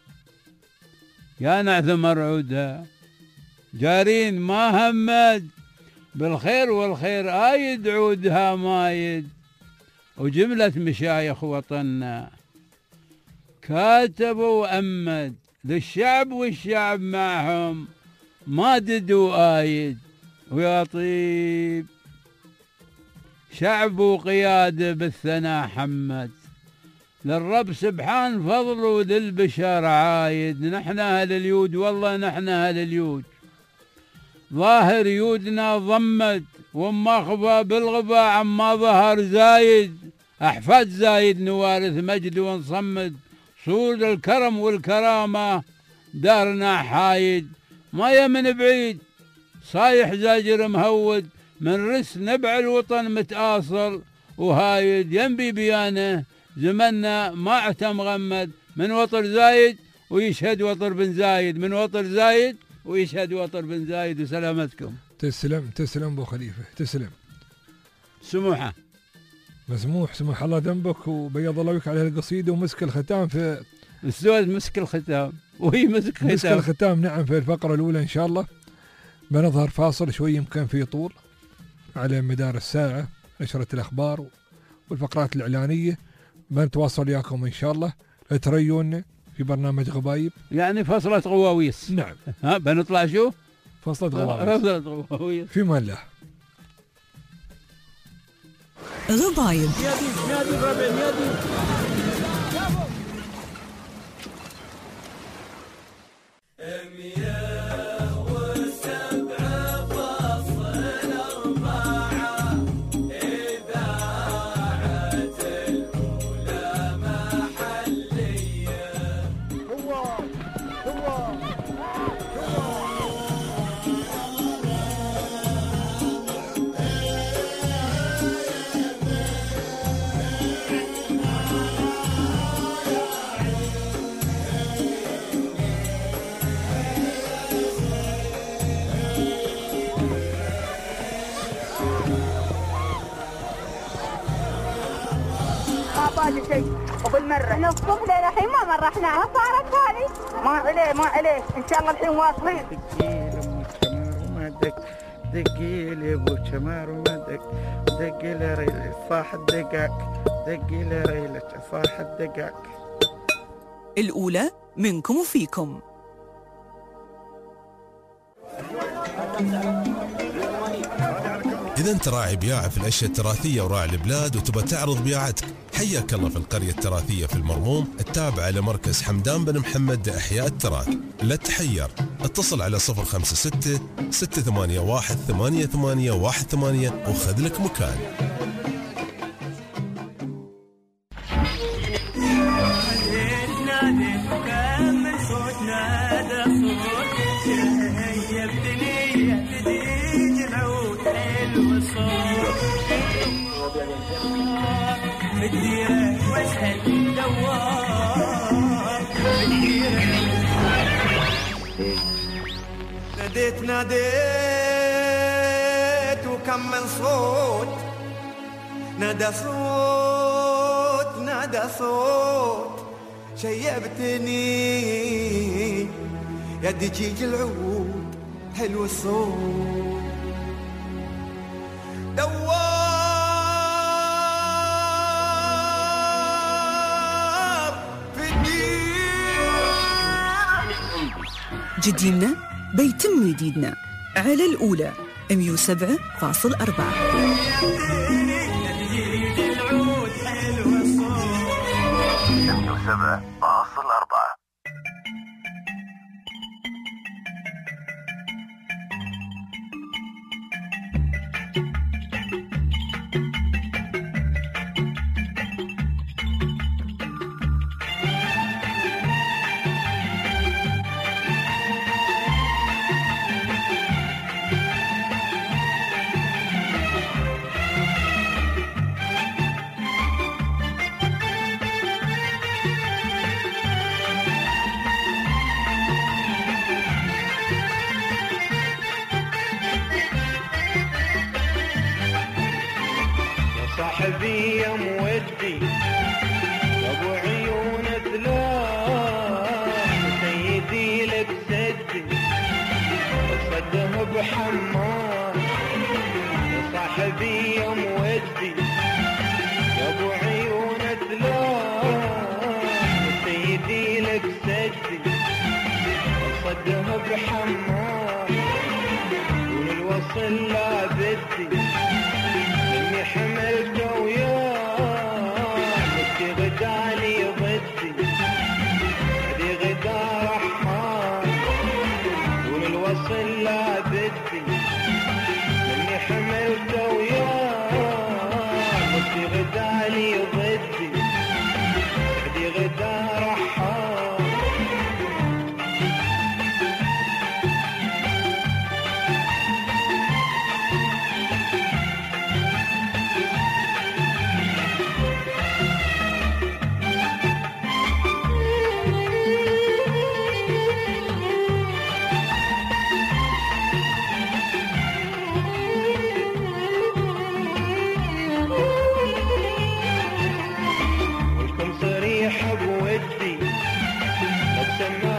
يا نعث مرعودها جارين ما همد، بالخير والخير آيد عودها مايد. وجملة مشايخ وطننا كاتبوا وأمد، للشعب والشعب معهم مادد وآيد. ويا طيب شعب وقيادة بالثناء حمد، للرب سبحان فضله وللبشر عايد. نحن أهل اليود، والله نحن أهل اليود، ظاهر يودنا ضمد، وما خفى بالغفا عما ظهر زايد. أحفاد زايد نوارث مجد ونصمد، صور الكرم والكرامة دارنا حايد. ما يمن بعيد صايح زاجر مهود، من رس نبع الوطن متآصل وهايد. ينبي بيانه زمننا ما اعتم غمد، من وطر زايد ويشهد وطر بن زايد، من وطر زايد ويشهد وطر بن زايد. وسلامتكم. تسلم ابو خليفة، تسلم. سموحة مسموح، سمح الله ذنبك وبيض الله وجهك على القصيدة. ومسك الختام في السود، مسك الختام وهي مسك ختام. مسك الختام نعم في الفقرة الأولى إن شاء الله. بنظهر فاصل شوي يمكن في طول على مدار الساعة، نشرة الأخبار والفقرات الإعلانية. بنتواصل وياكم إن شاء الله، تريونا في برنامج غبايب، يعني فصلة غواويس. نعم. ها بنطلع شو؟ فصلة غواويس. في مان الله. غبايب. شيء وبالمرة احنا الصبح للحين ما مرحناها، صارت هذه ما عليه ان شاء الله الحين واصلين. دقي لي ابو شمار وما دقي لي ريلي صاح الدقاق، دقي لي ريلي صاح الدقاق. الأولى منكم وفيكم. إذا أنت راعي بياعة في الأشياء التراثية وراعي البلاد وتبى تعرض بياعتك، حياك الله في القرية التراثية في المرموم التابعة لمركز حمدان بن محمد لإحياء التراث. لا تحير، اتصل على 056 681 8818 وخذ لك مكان. الوصول في الديرة واسأل الدوار في الديرة. ناديت وكم من صوت نادى صوت شيبتني يا دجيج العود حلو الصوت دوار في الدين. جديدنا بيتم جديدنا على الأولى 107.4. صاحبي يا مودي يا ابو عيون ثلاث سيدي لك سدي صده بحمار. يا صاحبي يا مودي يا ابو عيون ثلاث سيدي لك سدي صده بحمار. وللوصل لا بدي اني حملته وياك بدي غدالي ضدي بدي غدا رحال. وللوصل لا بدي اني حملته وياك بدي غدالي ضدي بدي غدا رحال. بودي بسمع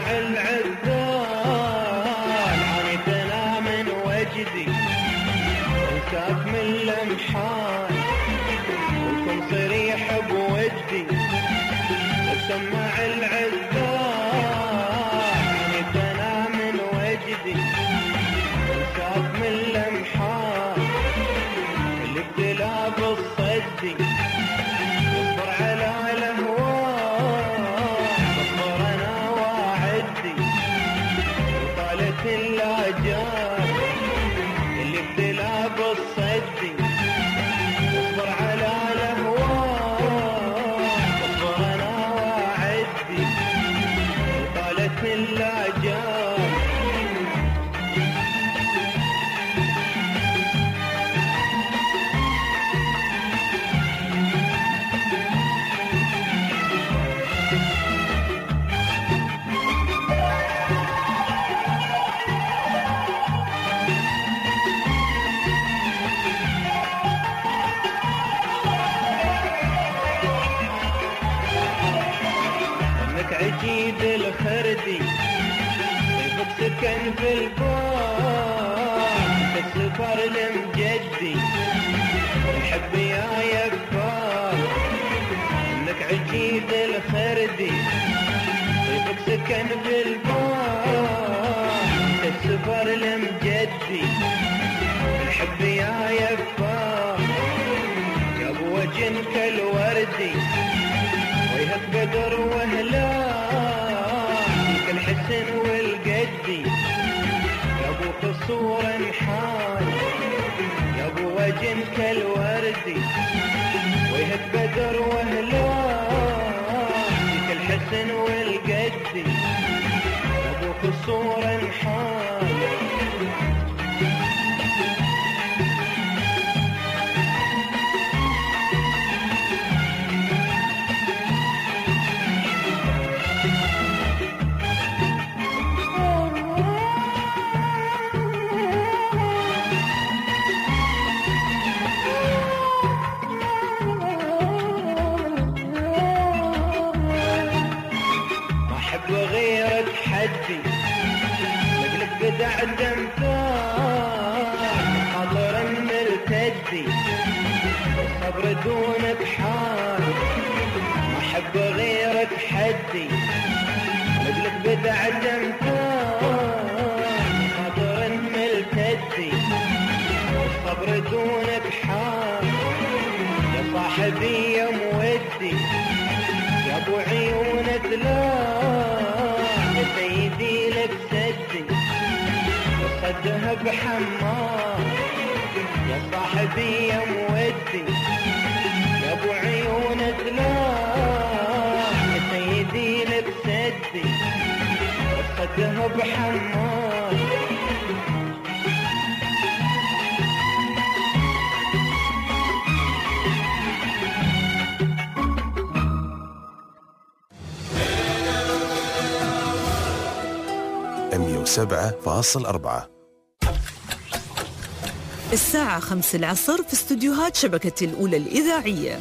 العذال عانيتنا من وجدي انساك من لمحان. وكن صريح بودي بسمع العذال عانيتنا من وجدي انساك من لمحان. الابتلاء بالصدي اصبر على اللاجار. الابتلاء بالصدي اصبر على الهوار اصبر انا واعدي وطالت اللاجار. عجيب الخردي يفك سكن في البار السفر المجدي الحب يا يكفار. انك عجيب الخردي يفك سكن في البار السفر المجدي الحب يا يكفار. يا ابو وجنك الوردي ويهك بدر وهلال فيك الحسن والقدي. يا ابو قصور انحال يا ابو وجنك الوردي ويهك بدر وهلال فيك الحسن والقدي. يا ابو قصور انحال بدع الدمثال خاطر مرتدي الصبر دونك حال ما احب غيرك حدي مثلك بدع الدمثال خاطر مرتدي الصبر دونك حال يا صاحبي يا مودي يا ابو عيون ثلاث سيدي لك سدي وصدها بحمار يا صاحبي يا مودي يا ابو عيون ثلاث سيدي لك سدي وصدها بحمار .4 الساعة 5 العصر في استوديوهات شبكة الأولى الإذاعية.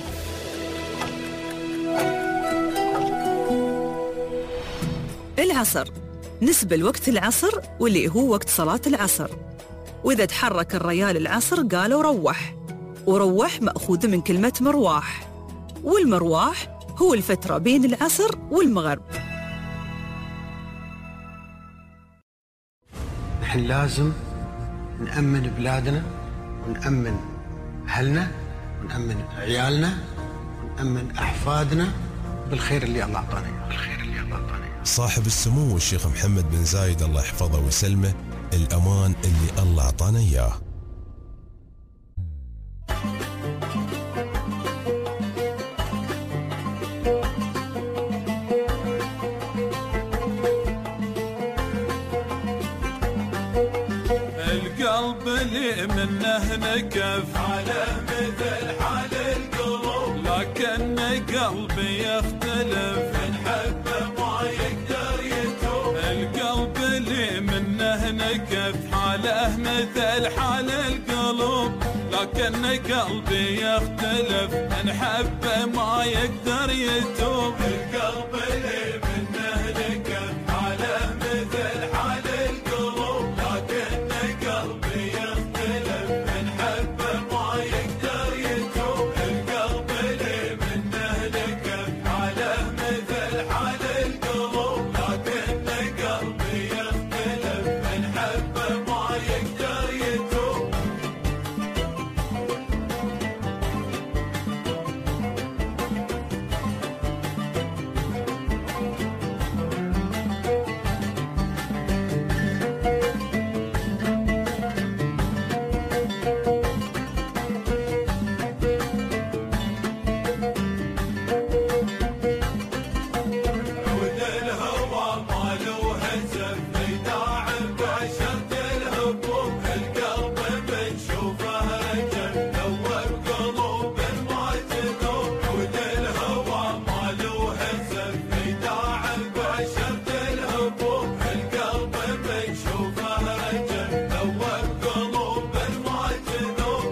العصر نسبة لوقت العصر واللي هو وقت صلاة العصر، وإذا تحرك الريال العصر قالوا روح، وروح مأخوذ من كلمة مرواح، والمرواح هو الفترة بين العصر والمغرب. نحن لازم نأمن بلادنا ونأمن أهلنا ونأمن عيالنا ونأمن أحفادنا بالخير اللي الله أعطانا إياه. صاحب السمو الشيخ محمد بن زايد الله يحفظه ويسلمه، الأمان اللي الله أعطانا إياه. القلب اللي منه نكف على مثل حال القلوب، لكن قلبي يختلف نحبه ما يقدر يتوب. القلب اللي منه نكف حاله مثل حال القلوب، لكن قلبي يختلف نحبه ما يقدر يتوب. القلب اللي منه نكف حاله مثل حال القلوب، لكن قلبي يختلف نحبه ما يقدر يتوب. القلب اللي منه نكف حاله مثل حال القلوب، لكن قلبي يختلف نحبه ما يقدر يتوب. عود الهوى ما له هزف يداعب عشرة الهبوب. القلب بنشوفه رجل ذوب قلوب ما تذوب. عود الهوى ما له هزف يداعب عشرة الهبوب. القلب بنشوفه رجل ذوب قلوب ما تذوب.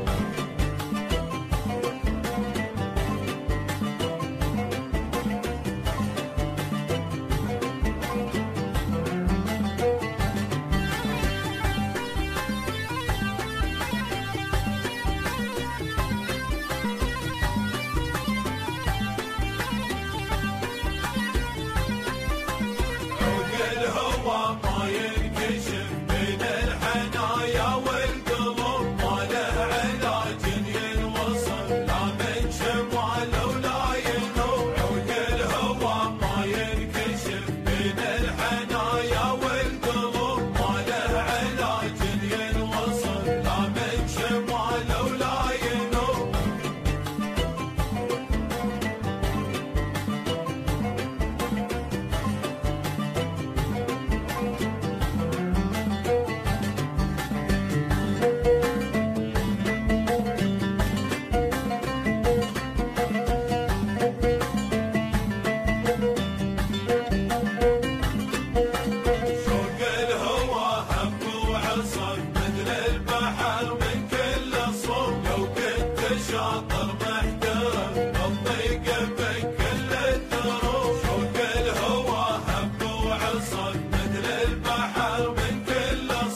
عود الهوى ما ينكشف بين الحنايا والقلوب، ما له علاج ينوصل لا من شمال ولا ينوب. عود الهوى ما ينكشف بين الحنايا والقلوب، ما له علاج ينوصل لا من شمال ولا ينوب. شوق الهوى هم وعصر مثل البحر من كل صوب. لو كنت شاطر محترم الضيق بين كل الدروب. شوق الهوى هم وعصر مثل البحر من كل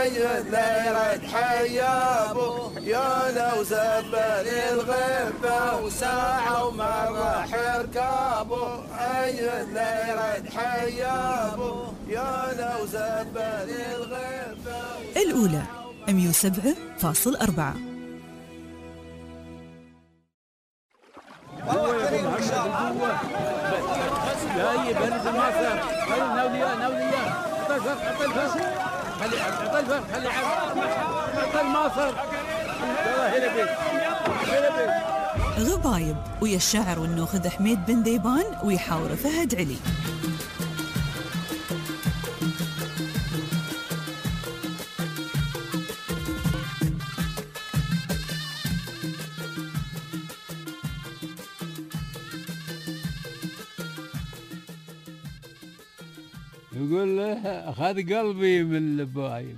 اللي يرد حيابه يا لو زبل الغفة وساعة ومرة حركابه اللي يرد حيابه يا لو زبل الغفة. الأولى 107.4. جاي برد ما صار. ناوليان عطى الفرق خلي عطى الماصر. غبايب ويا الشاعر والنوخذ حميد بن ذيبان ويحاور فهد علي. يقول له أخذ قلبي من البايب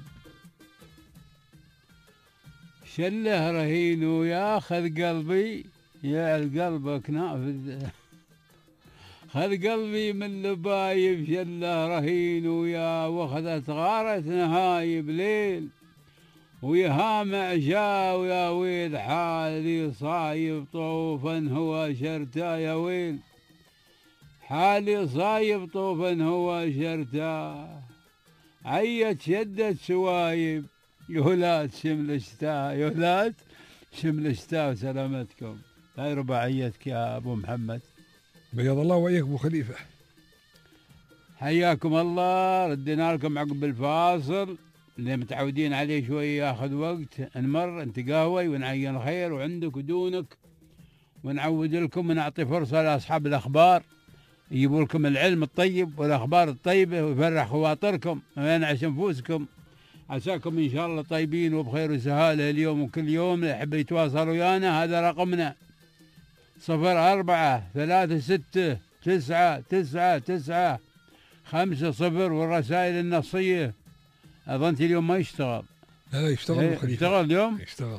شله رهين وياخذ قلبي يا قلبك نافذ. خذ قلبي من البايب شله رهين ويا واخذت غارة نهايب ليل ويهام عشاء ويا ويل حالي صايب طوفا هو شرتا يا ويل حالي صايب طوفا هو شرتا عيت شدت سوايب يولاد شمل الشتاء يولاد شمل الشتاء وسلامتكم. هاي رباعيتك يا ابو محمد. بيض الله وياك ابو خليفه. حياكم الله. ردينا لكم عقب الفاصل اللي متعودين عليه شوي ياخذ وقت نمر نتقهوي ونعين الخير وعندك ودونك ونعود لكم ونعطي فرصه لاصحاب الاخبار يجيبوا لكم العلم الطيب والاخبار الطيبه ويفرح خواطركم وينعش نفوسكم. عساكم ان شاء الله طيبين وبخير وسهاله اليوم وكل يوم. اللي يحب يتواصل ويانا هذا رقمنا 04-3699-50 والرسائل النصيه. اظن اليوم ما يشتغل. لا يشتغل. يشتغل اليوم. يشتغل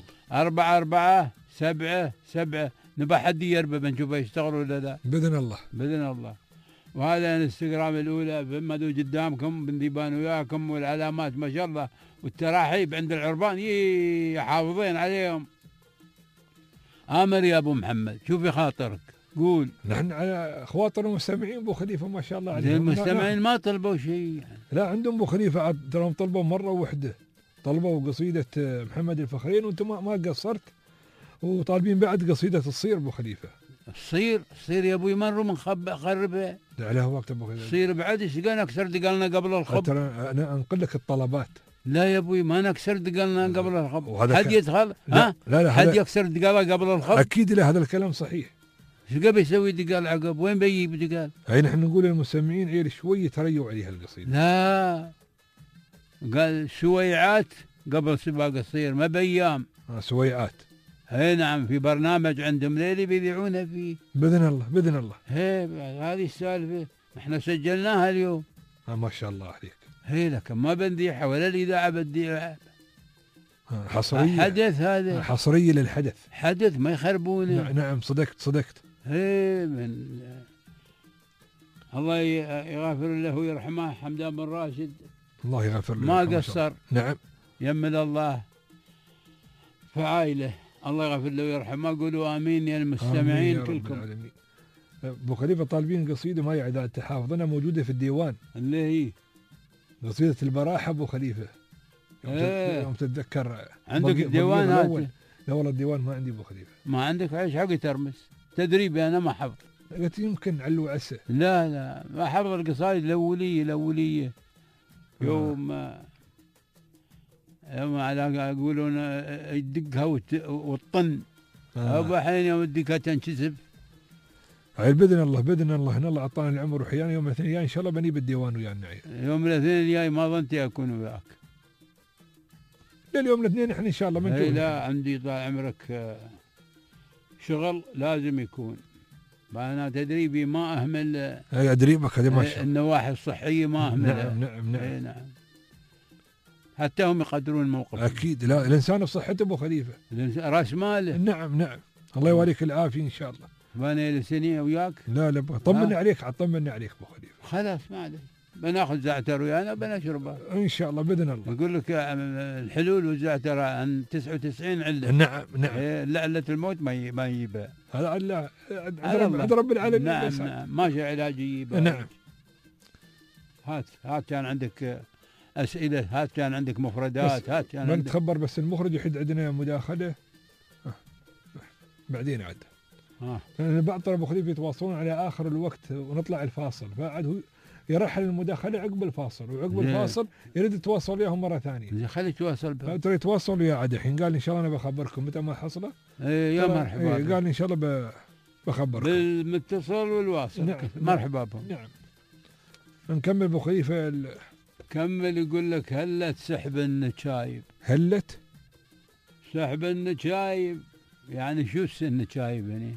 4-4-7-7. نبى حد يربى بنشوفه يشتغل ولا لا. باذن الله باذن الله. وهذا الانستغرام الاولى بمدو قدامكم بن ذيبان وياكم والعلامات ما شاء الله والتراحيب عند العربان حافظين عليهم. امر يا ابو محمد شوفي خاطرك قول. نحن على خواطر المستمعين ابو خليفه ما شاء الله عليهم. المستمعين ما طلبوا شيء يعني. لا عندهم ابو خليفه تراهم طلبوا مره واحده. طلبوا قصيده محمد الفخرين وانتم ما قصرت وطالبين بعد قصيده الصير ابو خليفه. الصير يا ابوي مروا من خربه. لا له وقت ابو خليفه. الصير بعد ايش قال نكسر دقالنا قبل الخب. ترى انا انقل لك الطلبات. لا يا ابوي ما نكسر دقالنا قبل الخب. حد يدخل لا لا حد يكسر دقاله قبل الخب. اكيد لا هذا الكلام صحيح. ايش قبل يسوي دقال عقب وين بيجيب دقال؟ هاي نحن نقول للمستمعين عيل شوي تريوا عليها القصيده. لا قال سويعات قبل سباق الصير ما بايام. سويعات. اي نعم في برنامج عندهم ليلي بيذيعونها فيه. باذن الله باذن الله. هذه السالفه احنا سجلناها اليوم. ما شاء الله عليك. لكن ما بنذيعها ولا الاذاعه بتذيعها. حصريه. حدث هذا. حصريه للحدث. حدث ما يخربونه. نعم صدقت. من الله يغفر له ويرحمه حمدان بن راشد. الله يغفر له. ما قصر. نعم. يمد الله فعايله. الله يغفر له ويرحمه. قولوا امين يا المستمعين كلكم. ابو خليفه طالبين قصيده ما اذا تحافظنا موجوده في الديوان اللي هي قصيده البراحه ابو خليفه. يوم تتذكر عندك الديوان هذا؟ لا والله الديوان ما عندي ابو خليفه. ما عندك عيش حقي ترمس تدريبي انا ما حفظ. قلت يمكن علو عسى. لا ما حفظ القصائد الاوليه يوم على يقولون يدقها وتطن. ابو حين يوم تدقها تنكسف. عيل باذن الله ان الله اعطانا العمر وحيانا يوم الاثنين الجاي ان شاء الله بني بالديوان ويانا عيل. يوم الاثنين الجاي ما ظنت اكون وياك. اليوم الاثنين احنا ان شاء الله بنشوف. لا عندي طال عمرك شغل لازم يكون. انا تدريبي ما اهمل. تدريبك هذا ما شاء الله. النواحي الصحيه ما اهملها. نعم. حتى هم يقدرون الموقف. اكيد. لا الانسان بصحته ابو خليفه. راس ماله. نعم. الله يوريك العافيه ان شاء الله. وانا لسني وياك. لا طمني عليك. طمني عليك ابو خليفه. خلاص ما عليك بناخذ زعتر ويانا بنشربه ان شاء الله باذن الله. يقول لك الحلول والزعتر عن 99 عله. نعم علة الموت ما يجيبها. هذا عند رب العالمين. نعم ماشي علاج يجيبها. نعم. هات كان عندك اسئله، هات كان عندك مفردات، هات كان عندك. بنتخبر بس المخرج يحد عندنا مداخله بعدين عاد. لأن بعض طلبة خليفة يتواصلون على آخر الوقت ونطلع الفاصل، فعاد هو يرحل المداخلة عقب الفاصل، وعقب الفاصل يريد يتواصل وياهم مرة ثانية. خلي يتواصل بها. ترى يتواصل وياه عاد الحين، قال إن شاء الله أنا بخبركم متى ما حصله. يا مرحبا. قال إن شاء الله بخبركم. بالمتصل والواصل. نعم. مرحبا بهم. نعم. نكمل أبو خليفة. كمل. يقول لك هلت سحب النشايب. هلت سحب النشايب يعني شو النشايب يعني؟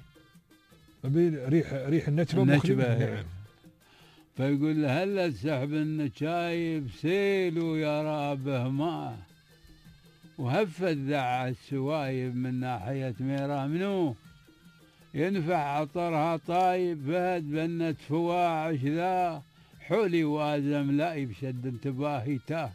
ريح النشبة. نعم. فيقول له هلا سحب النشايب سيلوا يا رابه ماء، وهفت ذع السوايب من ناحية ميرا منو ينفع عطرها طايب، فهد بنت فواعش ذا حولي وازم لا يبشد انتباهي تاه.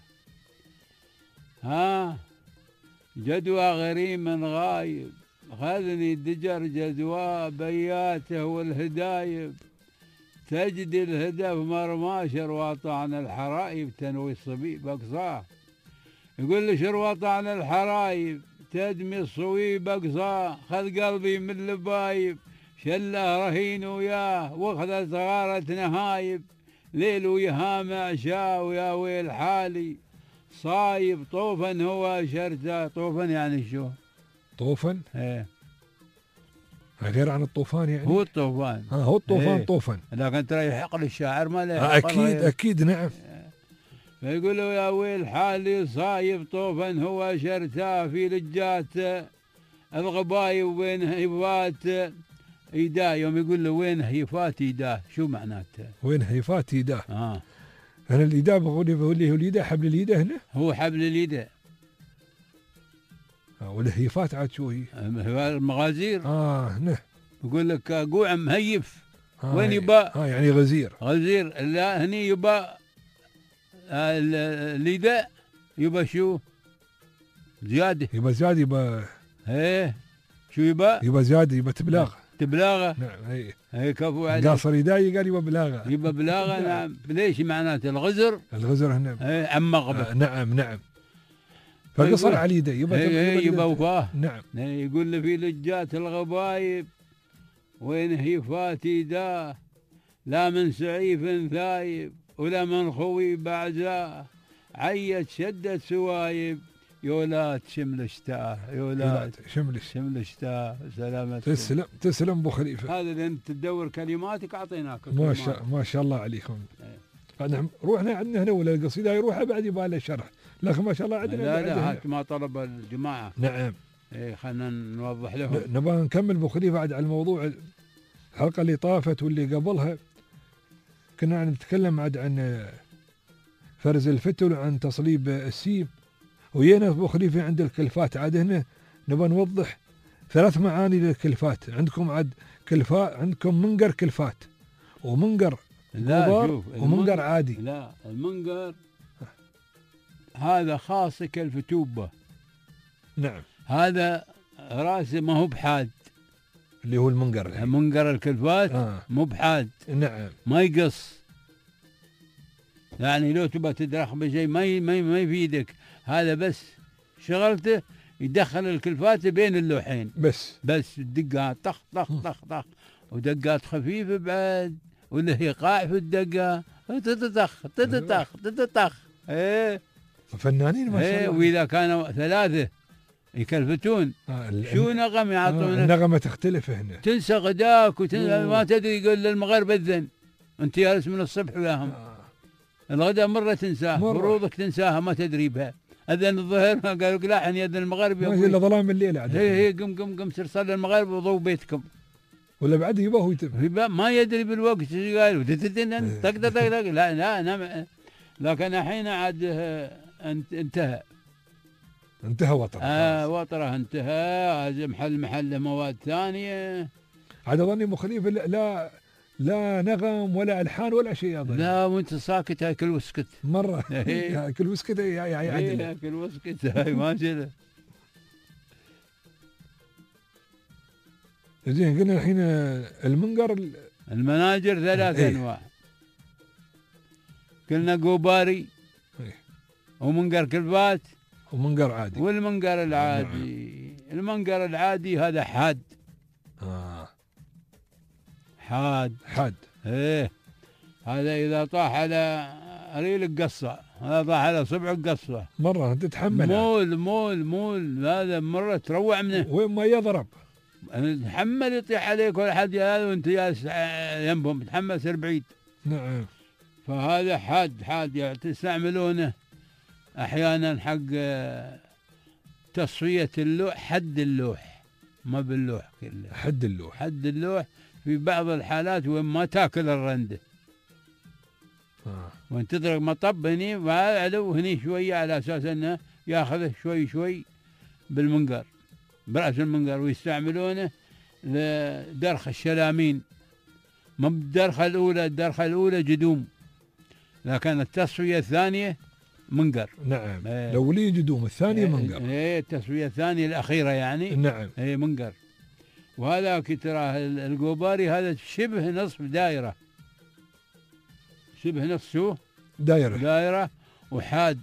جدوى غريم من غايب، خذني دجر جدوى بياته والهدايب، تجد الهدف مرماشر واطعن الحرايب تنوي الصبيب اقصاه. يقول لي شرواطعن الحرايب تدمي الصويب اقصاه، خذ قلبي من لبايب شله رهين وياه، واخذ صغارة نهايب ليل ويهام عشاء، ويا ويل حالي صايب طوفا هو شرته. طوفا يعني شو؟ طوفا؟ ايه غير عن الطوفان يعني. هو الطوفان. هو الطوفان. ايه. طوفان. لكن ترى يحق للشاعر ما له. اكيد نعم. فيقول له يا ويل حالي صايب طوفا هو شرته، في لجات الغبايب وين هيفات ايداه. يوم يقول له وين هيفات ايداه شو معناته؟ وين هيفات ايداه. انا الايداه بقول هو اليده، حبل اليده هنا. هو حبل اليده. والهيفات عاد شو هي؟ المغازير. نه. يقول لك قوع مهيف. وين يبا؟ يعني غزير. غزير. لا هني يبا اليده يبا شو؟ زياده. يبا زياده يبا. ايه شو يبا؟ يبا زياده يبا تبلاغه. تبلاغه. نعم. هي كفو عليك. قاصر يداي قال يبا بلاغه. يبا بلاغه. نعم. ليش معناته الغزر؟ الغزر هنا. ايه عم مغبه. نعم. فقصر على يديه يبا وفاه. نعم. يقول له في لجات الغبايب وين هيفات يداه، لا من سعيف ثايب ولا من خوي بعزاه، عيت شدت سوايب يولات شمل اشتاه. يولات شمل اشتاه. سلامتك. تسلم ابو خليفه. هذا اللي انت تدور كلماتك اعطيناك. ما شاء الله عليكم. نحن روحنا عندنا هنا ولا القصيده يروح بعد يبغى له شرح، لكن ما شاء الله عندنا. لا هات ما طلب الجماعه. نعم. خلينا نوضح لهم. نبغى نكمل ابو خليفه عاد على الموضوع. الحلقه اللي طافت واللي قبلها كنا نتكلم عاد عن فرز الفتل وعن تصليب السيم، ويانا ابو خليفه عند الكلفات. عاد هنا نبغى نوضح 3 معاني للكلفات. عندكم عاد كلفات، عندكم منقر كلفات ومنقر كبار ومنقر عادي. لا المنقر هذا خاص كالفتوبة. نعم. هذا راسه ما هو بحاد، اللي هو المنقر. منقر الكلفات مو بحاد. نعم. ما يقص، يعني لو تبى تدرخ بشيء ما يفيدك. هذا بس شغلته يدخل الكلفات بين اللوحين بس دقات طخ طخ طخ طخ، ودقات خفيفة بعد، واللي هي قاع في الدقة تتطخ تتطخ تتطخ. ايه فنانين ما شاء الله. واذا كانوا 3 يكلفتون شو نغم يعطونك. النغمة تختلف هنا. تنسى غداك ما تدري. يقول للمغرب اذن انت جالس من الصبح وياهم. الغداء مرة تنساه، فروضك تنساها ما تدري بها. اذن الظهر قالوا لك لا يأذن المغرب. ما الا ظلام الليل عاد. هي قم سر صلي المغرب وضوء بيتكم. ولا بعد يباه يتم. ما يدري بالوقت ايش قال. طق طق طق. لا لكن الحين عاد انتهى وطره. وطره انتهى. محل مواد ثانيه. عاد اظني ابو خليفه لا نغم ولا الحان ولا شيء اظن. لا وانت ساكت هاكل واسكت مره ياكل واسكت يا عدل. هاكل واسكت هاي ما شله. زين قلنا الحين المناجر 3 انواع. قلنا قوباري ومنقر كلبات ومنقر عادي. والمنقر العادي المنقر العادي هذا حاد. حاد ايه. هذا اذا طاح على ريلك قصه، هذا طاح على صبعك قصه مره تتحمل. مول هذا مره تروع منه. وين ما يضرب تحمل يطيح عليك ولا حد هذا وانت جالس ينبهم تحمل سر بعيد. نعم. فهذا حاد يعني تستعملونه احيانا حق تصفيه اللوح، حد اللوح ما باللوح كله. حد اللوح في بعض الحالات وين ما تاكل الرنده. وين تضرب مطب هني وعلو هني شويه على اساس انه ياخذه شوي بالمنقر براس المنقر، ويستعملونه لدرخ الشلامين. ما بالدرخه الاولى، الدرخه الاولى جدوم، لكن التصفيه الثانيه منقر. نعم. الاوليه جدوم، الثانيه منقر. التصفيه الثانيه الاخيره يعني. نعم. منقر. وهذا تراه القوباري هذا شبه نصف دائره، شبه نصف دائره وحاد.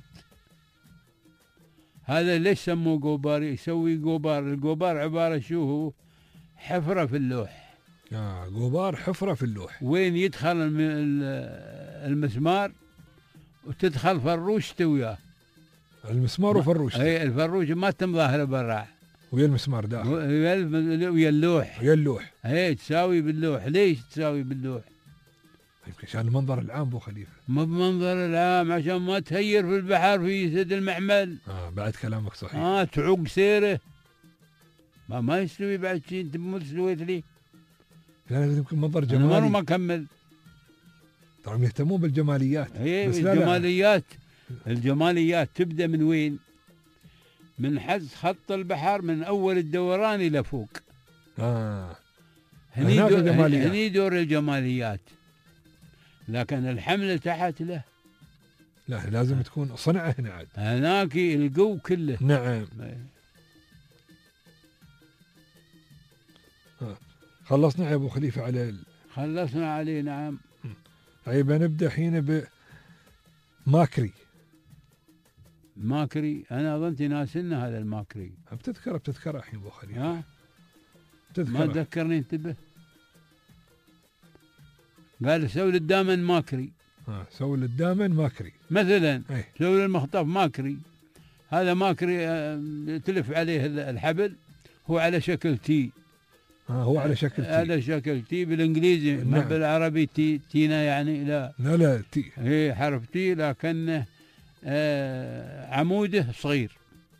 هذا ليش سموه قوباري؟ يسوي قوبار. القوبار عباره شو هو؟ حفره في اللوح. قوبار حفره في اللوح، وين يدخل المسمار وتدخل فروش وياه. المسمار وفروش. اي الفروش ما تم ظاهره برا، ويا المسمار داخل، ويا اللوح. ويا تساوي باللوح. ليش تساوي باللوح؟ يمكن عشان المنظر العام ابو خليفه. ما بمنظر العام، عشان ما تهير في البحر في سد المحمل. بعد كلامك صحيح. تعوق سيره. ما يستوي بعد شيء. انت مو سويت لي. لا يمكن منظر جمالي. انا ما كمل. ترى يهتمون بالجماليات. بس الجماليات الجماليات تبدا من وين؟ من حز خط البحر من اول الدوران الى فوق. هني دور الجماليات. لكن الحمل تحت له. لا لازم تكون صنعه هنا عاد. هناك القو كله. نعم. خلصنا يا ابو خليفه على خلصنا عليه. نعم. طيب نبدا الحين بماكري. انا اظنت ناسنا هذا الماكري. بتذكره الحين ابو خليفه. ما تذكرني انتبه. قال سوي للدامن ماكري. سوي للدامن ماكري مثلا. سوي للمخطف ماكري. هذا ماكري تلف عليه الحبل، هو على شكل تي. هو على شكل تي. على شكل تي بالانجليزي. نعم. ما بالعربي تينا يعني. لا تي. حرف تي، لكنه عموده صغير.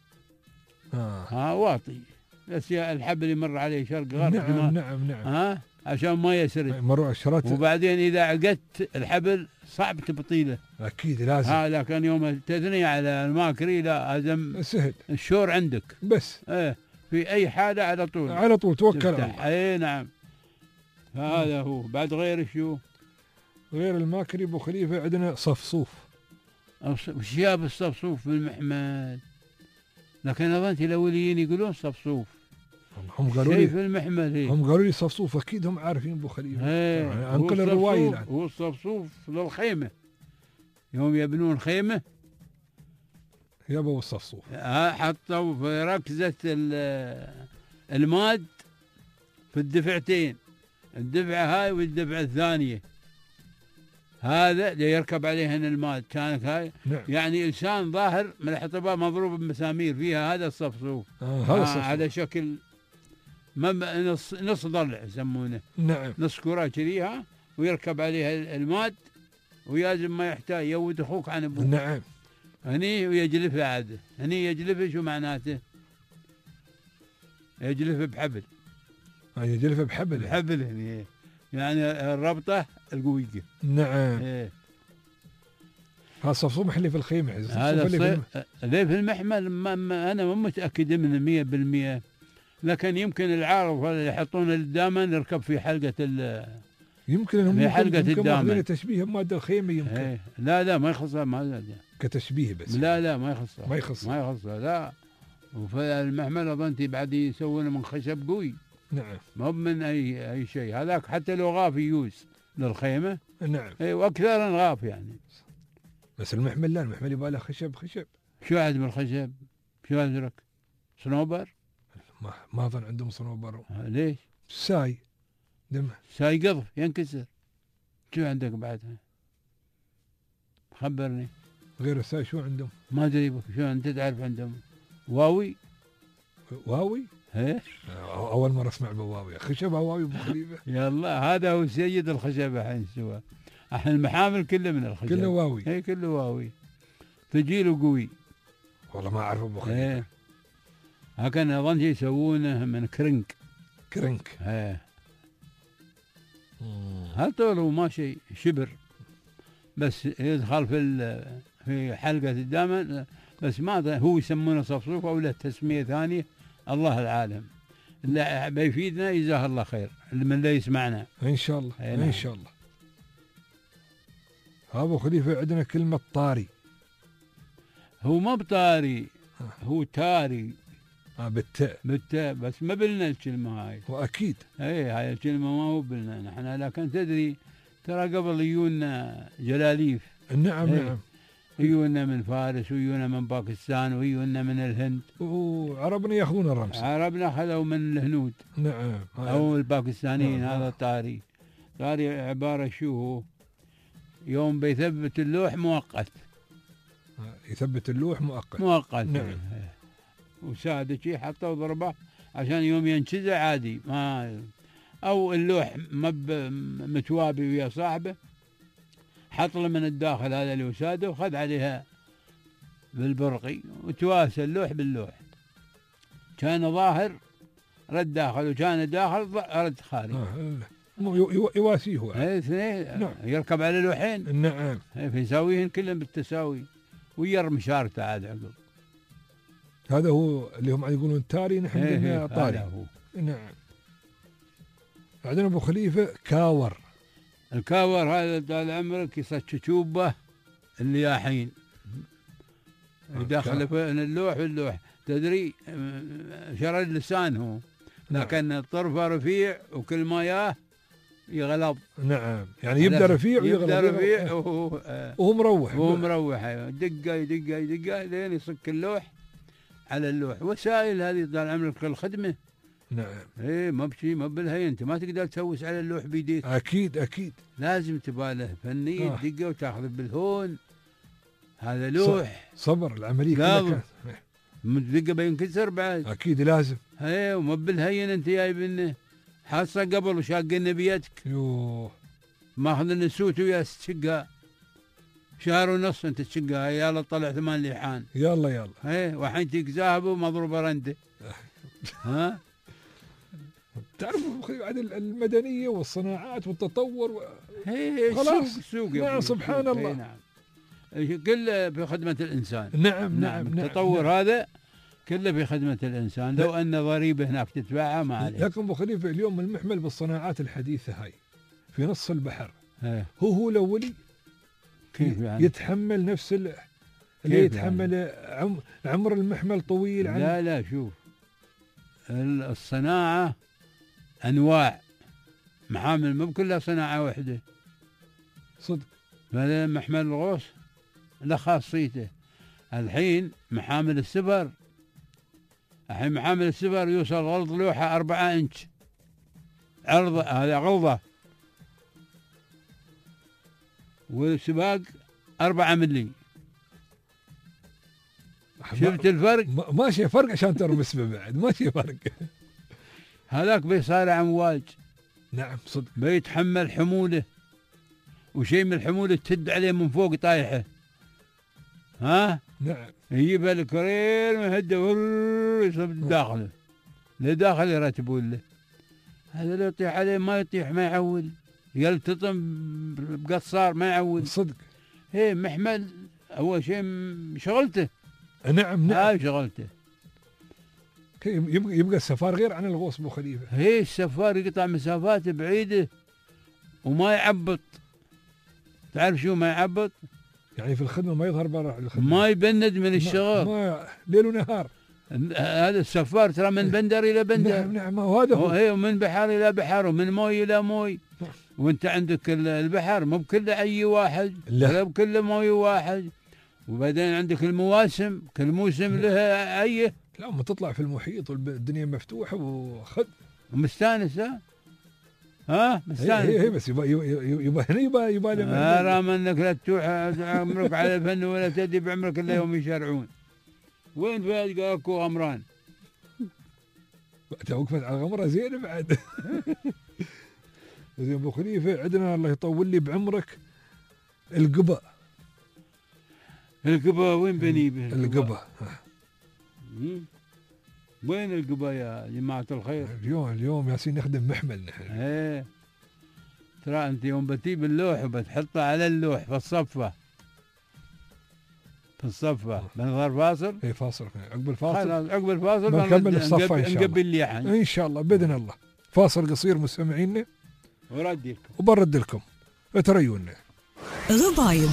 واطي، بس الحبل يمر عليه شرق غرب. نعم. عشان ما يسرد. مروا عشرات. وبعدين اذا عقدت الحبل صعب تبطيله. اكيد لازم. لكن يوم التثنية على الماكري لازم سهل. الشور عندك بس. في اي حاله على طول توكل على. نعم. فهذا هو. بعد غير شو؟ غير الماكري ابو خليفه عندنا صفصوف. وش جاب الصفصوف بالمحمل؟ لكن اظن الاوليين يقولون صفصوف. هم قالوا لي في المحمل. هم قالوا لي صفصوف. اكيد هم عارفين ابو خليفه. انقل الروايه الان. هو الصفصوف للخيمه. يوم يبنون خيمه يبوا الصفصوف. حطوا في ركزه الماد في الدفعتين، الدفعه هاي والدفعه الثانيه. هذا ليركب عليهن الماد كانت هاي. نعم. يعني لسان ظاهر من الاحتباء مضروب بمسامير فيها. هذا الصفصوف. على شكل نص ضلع يسمونه. نعم. نص كرة كذيها ويركب عليها الماد، ويازم ما يحتاج يود اخوك عن ابوك. نعم. هني ويجلفه عاد. هني يجلفه شو معناته؟ يجلفه بحبل. يجلفه بحبل. بحبل هني يعني الربطه القويه. نعم. هذا الصفصوف محلي في الخيمه. هذا ليه في المحمل. انا مو متاكد منه 100%، لكن يمكن العارض اللي يحطونه للدامن يركب في حلقه يمكن انهم في حلقة يمكن الدامن. ماخذين تشبيه بمادة الخيمة يمكن. لا ما يخصها ما كتشبيه بس. لا ما يخصها. ما يخصها لا. وفي المحمل اظن بعد يسوونه من خشب قوي. نعم. ما من اي شيء. هذاك حتى لو غاف يجوز للخيمة. نعم. واكثر غاف يعني. بس المحمل لا، المحمل يبغى له خشب. شو عاد بالخشب؟ شو ادرك؟ صنوبر؟ ما اظن عندهم صنوبر. ليش؟ ساي قضف ينكسر. شو عندك بعدها؟ خبرني. غير الساي شو عندهم؟ ما ادري بك شو انت تعرف عندهم؟ واوي؟ ايه اول مره اسمع بواوي. خشب هواوي ابو خليفه. يلا هذا هو سيد الخشب الحين سوا. الحين المحامل كله من الخشب. كله واوي. اي كله واوي. ثقيل وقوي. والله ما اعرف ابو خليفه. ايه هكذا اظن يسوونه من كرنك. ايه هل طوله ما شيء شبر، بس يدخل في حلقة الدامن، بس ما هو يسمونه صفصوف او له تسمية ثانية، الله العالم. اللي بيفيدنا جزاه الله خير من اللي يسمعنا ان شاء الله. ان شاء الله. ابو خليفة عندنا كلمة طاري. هو ما بطاري، هو تاري. بالتاء بس ما بلنا الكلمة هاي. واكيد. اي هاي الكلمة ما هو بلنا نحن، لكن تدري ترى قبل يجونا جلاليف. نعم. يجونا من فارس ويجونا من باكستان ويجونا من الهند. وعربنا ياخذون الرمز. عربنا خذوا من الهنود. نعم. او الباكستانيين. هذا طاري عبارة شو هو؟ يوم بيثبت اللوح مؤقت. يثبت اللوح مؤقت. نعم. وساده شيء حطوا ضربه عشان يوم ينشزع عادي، ما او اللوح متوابي ويا صاحبه، حط له من الداخل هذا اللي وساده وخذ عليها بالبرقي وتواسى اللوح باللوح. كان ظاهر رد داخل وكان داخل رد خارج. يواسيه. اثنين. نعم. يركب على لوحين. نعم. فيساويهن كلهم بالتساوي ويرمي شارته عاد عقب. هذا هو اللي هم يقولون تاري، نحن عندنا طاري. هو. نعم. عندنا ابو خليفه كاور. الكاور هذا طال عمرك يصششوبه الياحين يدخل في اللوح تدري شر اللسان هو، لكن الطرفه رفيع وكل ما ياه يغلب. نعم. يعني يبدا رفيع ويغلب. وهو مروح. ايوه دقه لين يصك اللوح على اللوح. وسائل هذه طال عمرك الخدمه. نعم. ايه ما بالهي انت ما تقدر تسوس على اللوح بيديك. اكيد. لازم تباله فني تدقه وتاخذ بالهون. هذا لوح صبر العمليه كلها دقه بينكسر بعد. اكيد لازم. ايه وما بالهين انت جايبنه حاصه قبل وشاقنا بيدك. يوه ماخذ النسوت ويا تشقها شهر ونص انت تشقها. يلا طلع 8 لحان. يلا. ايه والحين تيك ذهب ومضروبه رنده. ها تعرف بعد المدنيه والصناعات والتطور خلاص السوق. نعم سبحان الله. نعم. كله في خدمه الانسان. نعم. التطور هذا كله في خدمه الانسان. لو ان ضريبه هناك تدفعها ما عليك. لكن ابو خليفه اليوم المحمل بالصناعات الحديثه هاي في نص البحر. هو الاولي كيف يعني؟ يتحمل نفس اللي يتحمل يعني؟ عمر المحمل طويل عن لا شوف الصناعة أنواع محامل مو كلها صناعة واحدة صدق. هذا محمل الغوص له خاصيته. الحين محامل السفر يوصل غلط لوحة 4 إنش عرض. هذا غلظة. والسباق 4 ملي. شفت الفرق؟ ماشي فرق عشان ترمس بعد. ماشي فرق. هذاك بيصارع امواج. نعم صدق. بيتحمل حموله وشيء من الحموله تد عليه من فوق طايحه. ها؟ نعم. يجيبها الكرير ويهده يصب داخله لداخل يرتبون له. هذا لو يطيح عليه ما يطيح ما يعول. يلتطم بقصار ما يعول. صدق. ايه محمل اول شيء شغلته. نعم. هاي شغلته. يبقى السفار غير عن الغوص ابو خليفه. هي السفار يقطع مسافات بعيده وما يعبط. تعرف شو ما يعبط؟ يعني في الخدمة ما يظهر برا الخدمة، ما يبند من الشغل، ما ليل ونهار. هذا السفار ترى من بندر إلى بندر. نعم وهذا هو. ومن بحر إلى بحر ومن موي إلى موي. وانت عندك البحر مو بكل أي واحد، ولا بكل موي واحد. وبعدين عندك المواسم، كل موسم لها أيه. لا ما تطلع في المحيط والدنيا مفتوحة ومستانس. ها مستانس. هي بس يبا هنا يبا رغم انك لا تروح عمرك على الفن ولا تدي بعمرك الا يوم يشرعون. وين فهد اكو غمران؟ وقفت على غمره زين بعد. زين ابو خليفه عندنا الله يطول لي بعمرك القبا. القبا وين بني به؟ القبا وين القبا يا جماعة الخير؟ اليوم ياسين نخدم محمل نحن. ايه ترى انت يوم بتجيب اللوح وبتحطه على اللوح في الصفة، بنظهر فاصل؟ ايه فاصل عقب الفاصل. عقب الفاصل بنكمل الصفة ان شاء الله. نقبل اللحن ان شاء الله باذن الله. فاصل قصير مستمعينا وردي لكم وبرد لكم اتريونا. غبايب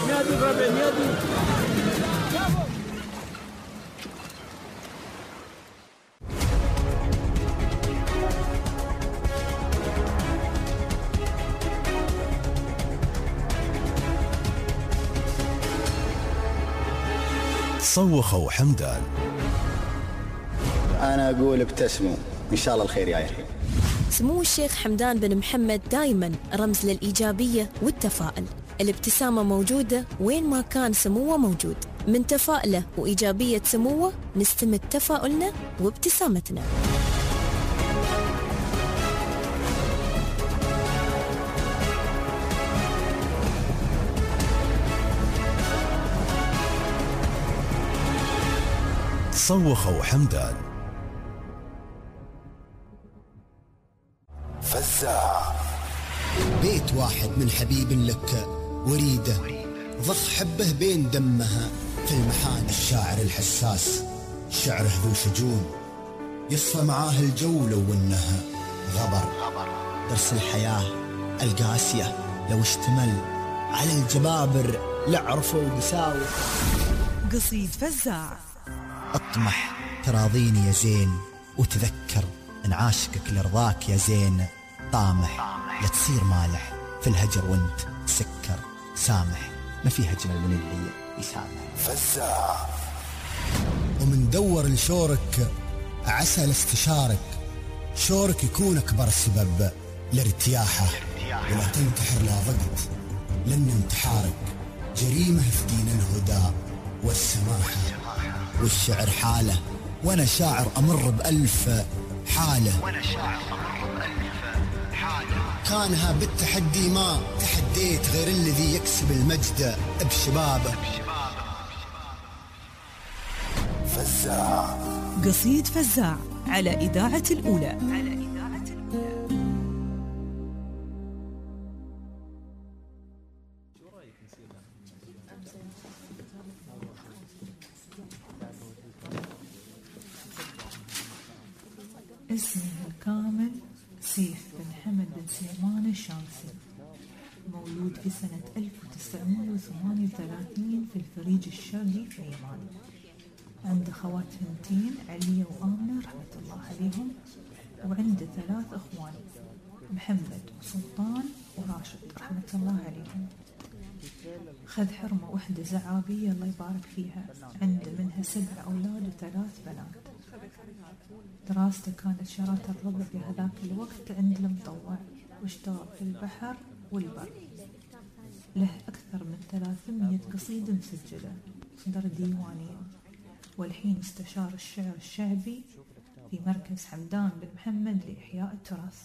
صوخوا حمدان. أنا أقول ابتسموا إن شاء الله الخير يا الحين. سمو الشيخ حمدان بن محمد دائما رمز للإيجابية والتفاؤل. الابتسامة موجودة وين ما كان سموه موجود. من تفاؤله وإيجابية سموه نستمد تفاؤلنا وابتسامتنا. صوخوا حمدان. فزاع. بيت واحد من حبيب لك وريده ضخ حبه بين دمها في المحان. الشاعر الحساس شعره ذو شجون يصفى معاه الجو لو انها غبر. درس الحياة القاسية لو اشتمل على الجبابر لعرفوا قساوة. قصيد فزاع. اطمح تراضيني يا زين وتذكر ان عاشقك لرضاك يا زين. طامح لا تصير مالح في الهجر وانت سكر. سامح ما في هجر من اللي يسامح. فزاع. ومن دور لشورك عسى لاستشارك. شورك يكون اكبر سبب لارتياحه. ولا تنتحر لا ضغط لان انتحارك جريمه في دين الهدى والسماحه. والشعر حاله وانا شاعر امر بألف حاله. كانها بالتحدي ما تحديت غير الذي يكسب المجد بشبابه. فزاع. قصيد فزاع على إذاعة الأولى. اسمه الكامل سيف بن حمد بن سليمان الشامسي. مولود في سنة 1938 في الفريج الشرقي في يمان. عنده خوات بنتين علية وآمنة رحمة الله عليهم، وعنده 3 أخوان محمد وسلطان وراشد رحمة الله عليهم. خذ حرمة وحدة زعابية الله يبارك فيها، عنده منها 7 أولاد و3 بنات. دراسته كانت شراطة الربع في هذاك الوقت عند المطوع، واشتغل في البحر والبر. له أكثر من 300 قصيدة مسجلة دار ديوانية. والحين استشار الشعر الشعبي في مركز حمدان بن محمد لإحياء التراث.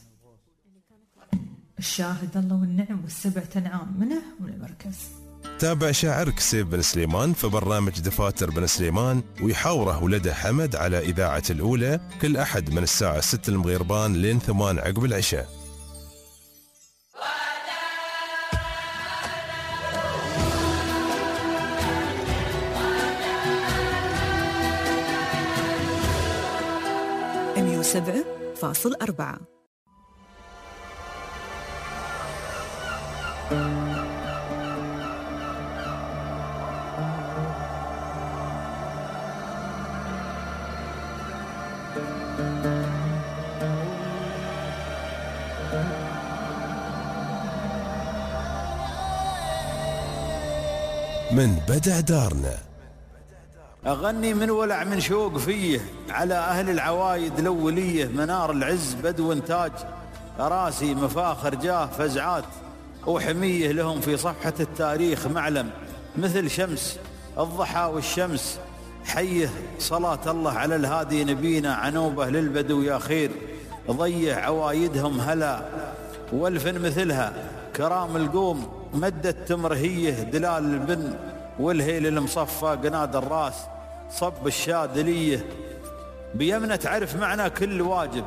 الشاهد الله والنعم والسبع أنعام منه من المركز. تابع شاعرك سيف بن سليمان في برنامج دفاتر بن سليمان ويحاوره ولده حمد على إذاعة الأولى كل أحد من الساعة 6 المغربان لين 8 عقب العشاء. MU7.4. من بدع دارنا أغني من ولع من شوق فيه على أهل العوايد الأولية، منار العز بدو انتاج راسي مفاخر جاه فزعات وحمية لهم في صفحة التاريخ معلم مثل شمس الضحى والشمس. حيه صلاة الله على الهادي نبينا عنوبة للبدو يا خير، ضيع عوايدهم هلا والفن مثلها كرام القوم مدت تمرهيه دلال البن والهيل المصفى قناد الراس صب الشادليه بيمنة تعرف معنى كل واجب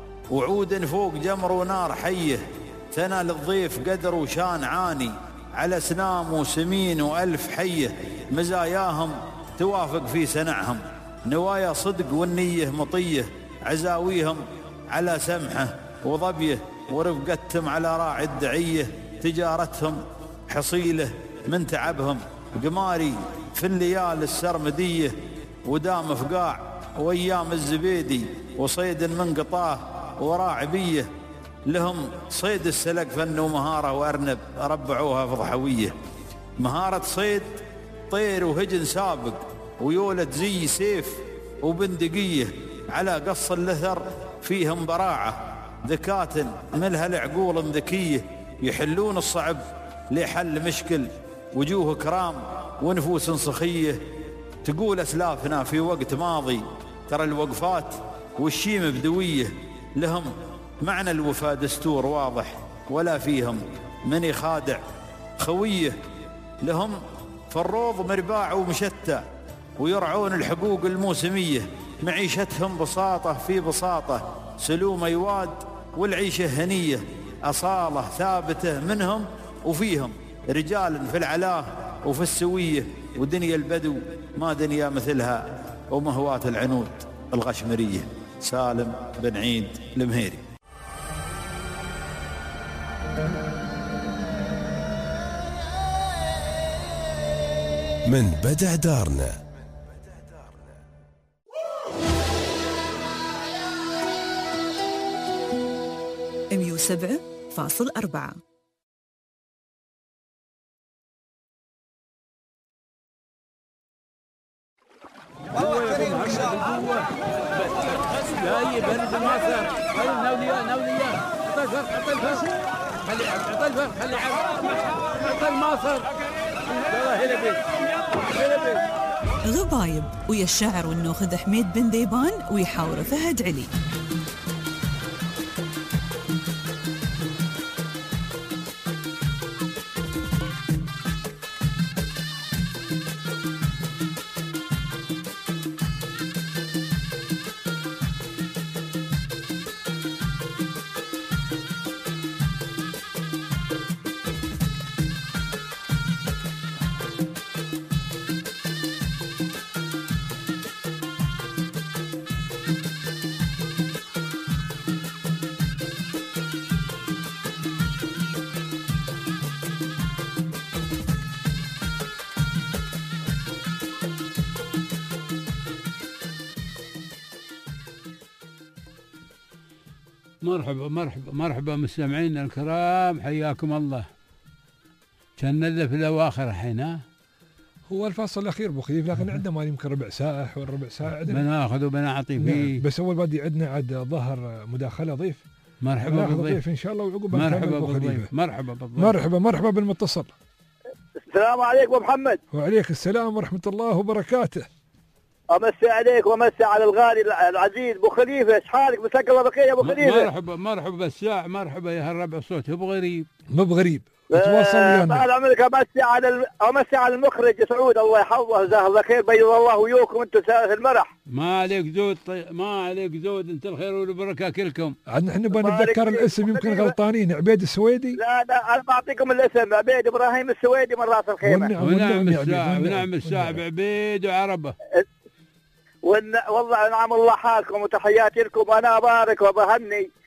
وعود فوق جمر ونار حيه تنال الضيف قدر وشان عاني على سنام وسمين وألف حيه مزاياهم توافق في سنعهم نوايا صدق والنية مطيه عزاويهم على سمحه وضبيه ورفقتهم على راعي الدعيه تجارتهم حصيله من تعبهم قماري في الليالي السرمديه ودام فقاع وايام الزبيدي وصيد من قطاه وراعبيه لهم صيد السلق فن ومهاره وارنب ربعوها فضحويه مهاره صيد طير وهجن سابق ويولد زي سيف وبندقيه على قص اللثر فيهم براعه ذكات ملها العقول ذكيه يحلون الصعب لحل مشكل وجوه كرام ونفوس صخيه تقول أسلافنا في وقت ماضي ترى الوقفات والشيم بدويه لهم معنى الوفاء دستور واضح ولا فيهم من يخادع خويه لهم في الروض مرباع ومشتى ويرعون الحقوق الموسميه معيشتهم بساطه في بساطه سلوم يواد والعيشه هنيه أصالة ثابتة منهم وفيهم رجال في العلاه وفي السوية ودنيا البدو ما دنيا مثلها ومهوات العنود الغشمرية. سالم بن عيد المهيري. من بدع دارنا 107.4 لا برد ما صار نوليان عطى الفرق خلي عطى الماصر غبايب ويا الشاعر والنوخذ حميد بن ديبان ويحاور فهد علي. مرحبا مستمعينا الكرام، حياكم الله. كان في الأواخر الحين هو الفصل الأخير أبو خليفة، لكن عندنا ما يمكن ربع ساعة حول ربع ساعة بناخذ وبنعطي فيه. بس أول بدي عندنا عاد ظهر مداخلة ضيف. مرحبا بالضيف إن شاء الله وعقب مرحبا بالضيف. مرحبا بالضيف. مرحبا بالمتصل. السلام عليكم أبو محمد. وعليك السلام ورحمة الله وبركاته. أمسي عليك ومسي على الغالي العزيز أبو خليفة، إيش حالك؟ مساك الله بخير يا أبو خليفة. مرحبا بالساعة، مرحبا يا هالربع صوت مو بغريب. مو بغريب. تواصل ويانا. طال عمرك. أمسي على المخرج سعود، الله يحفظه جزاه الله خير، بيض الله وياكم أنتم ثالث المرح. ما عليك زود ما عليك زود، أنت الخير والبركة كلكم. عاد نحن بنتذكر الاسم يمكن غلطانين. عبيد السويدي. لا أنا بعطيكم الاسم، عبيد إبراهيم السويدي من راس الخيمة. ونعم الساعة بعبيد وعربة. والله نعم الله حالكم وتحياتي لكم. وانا ابارك وبهني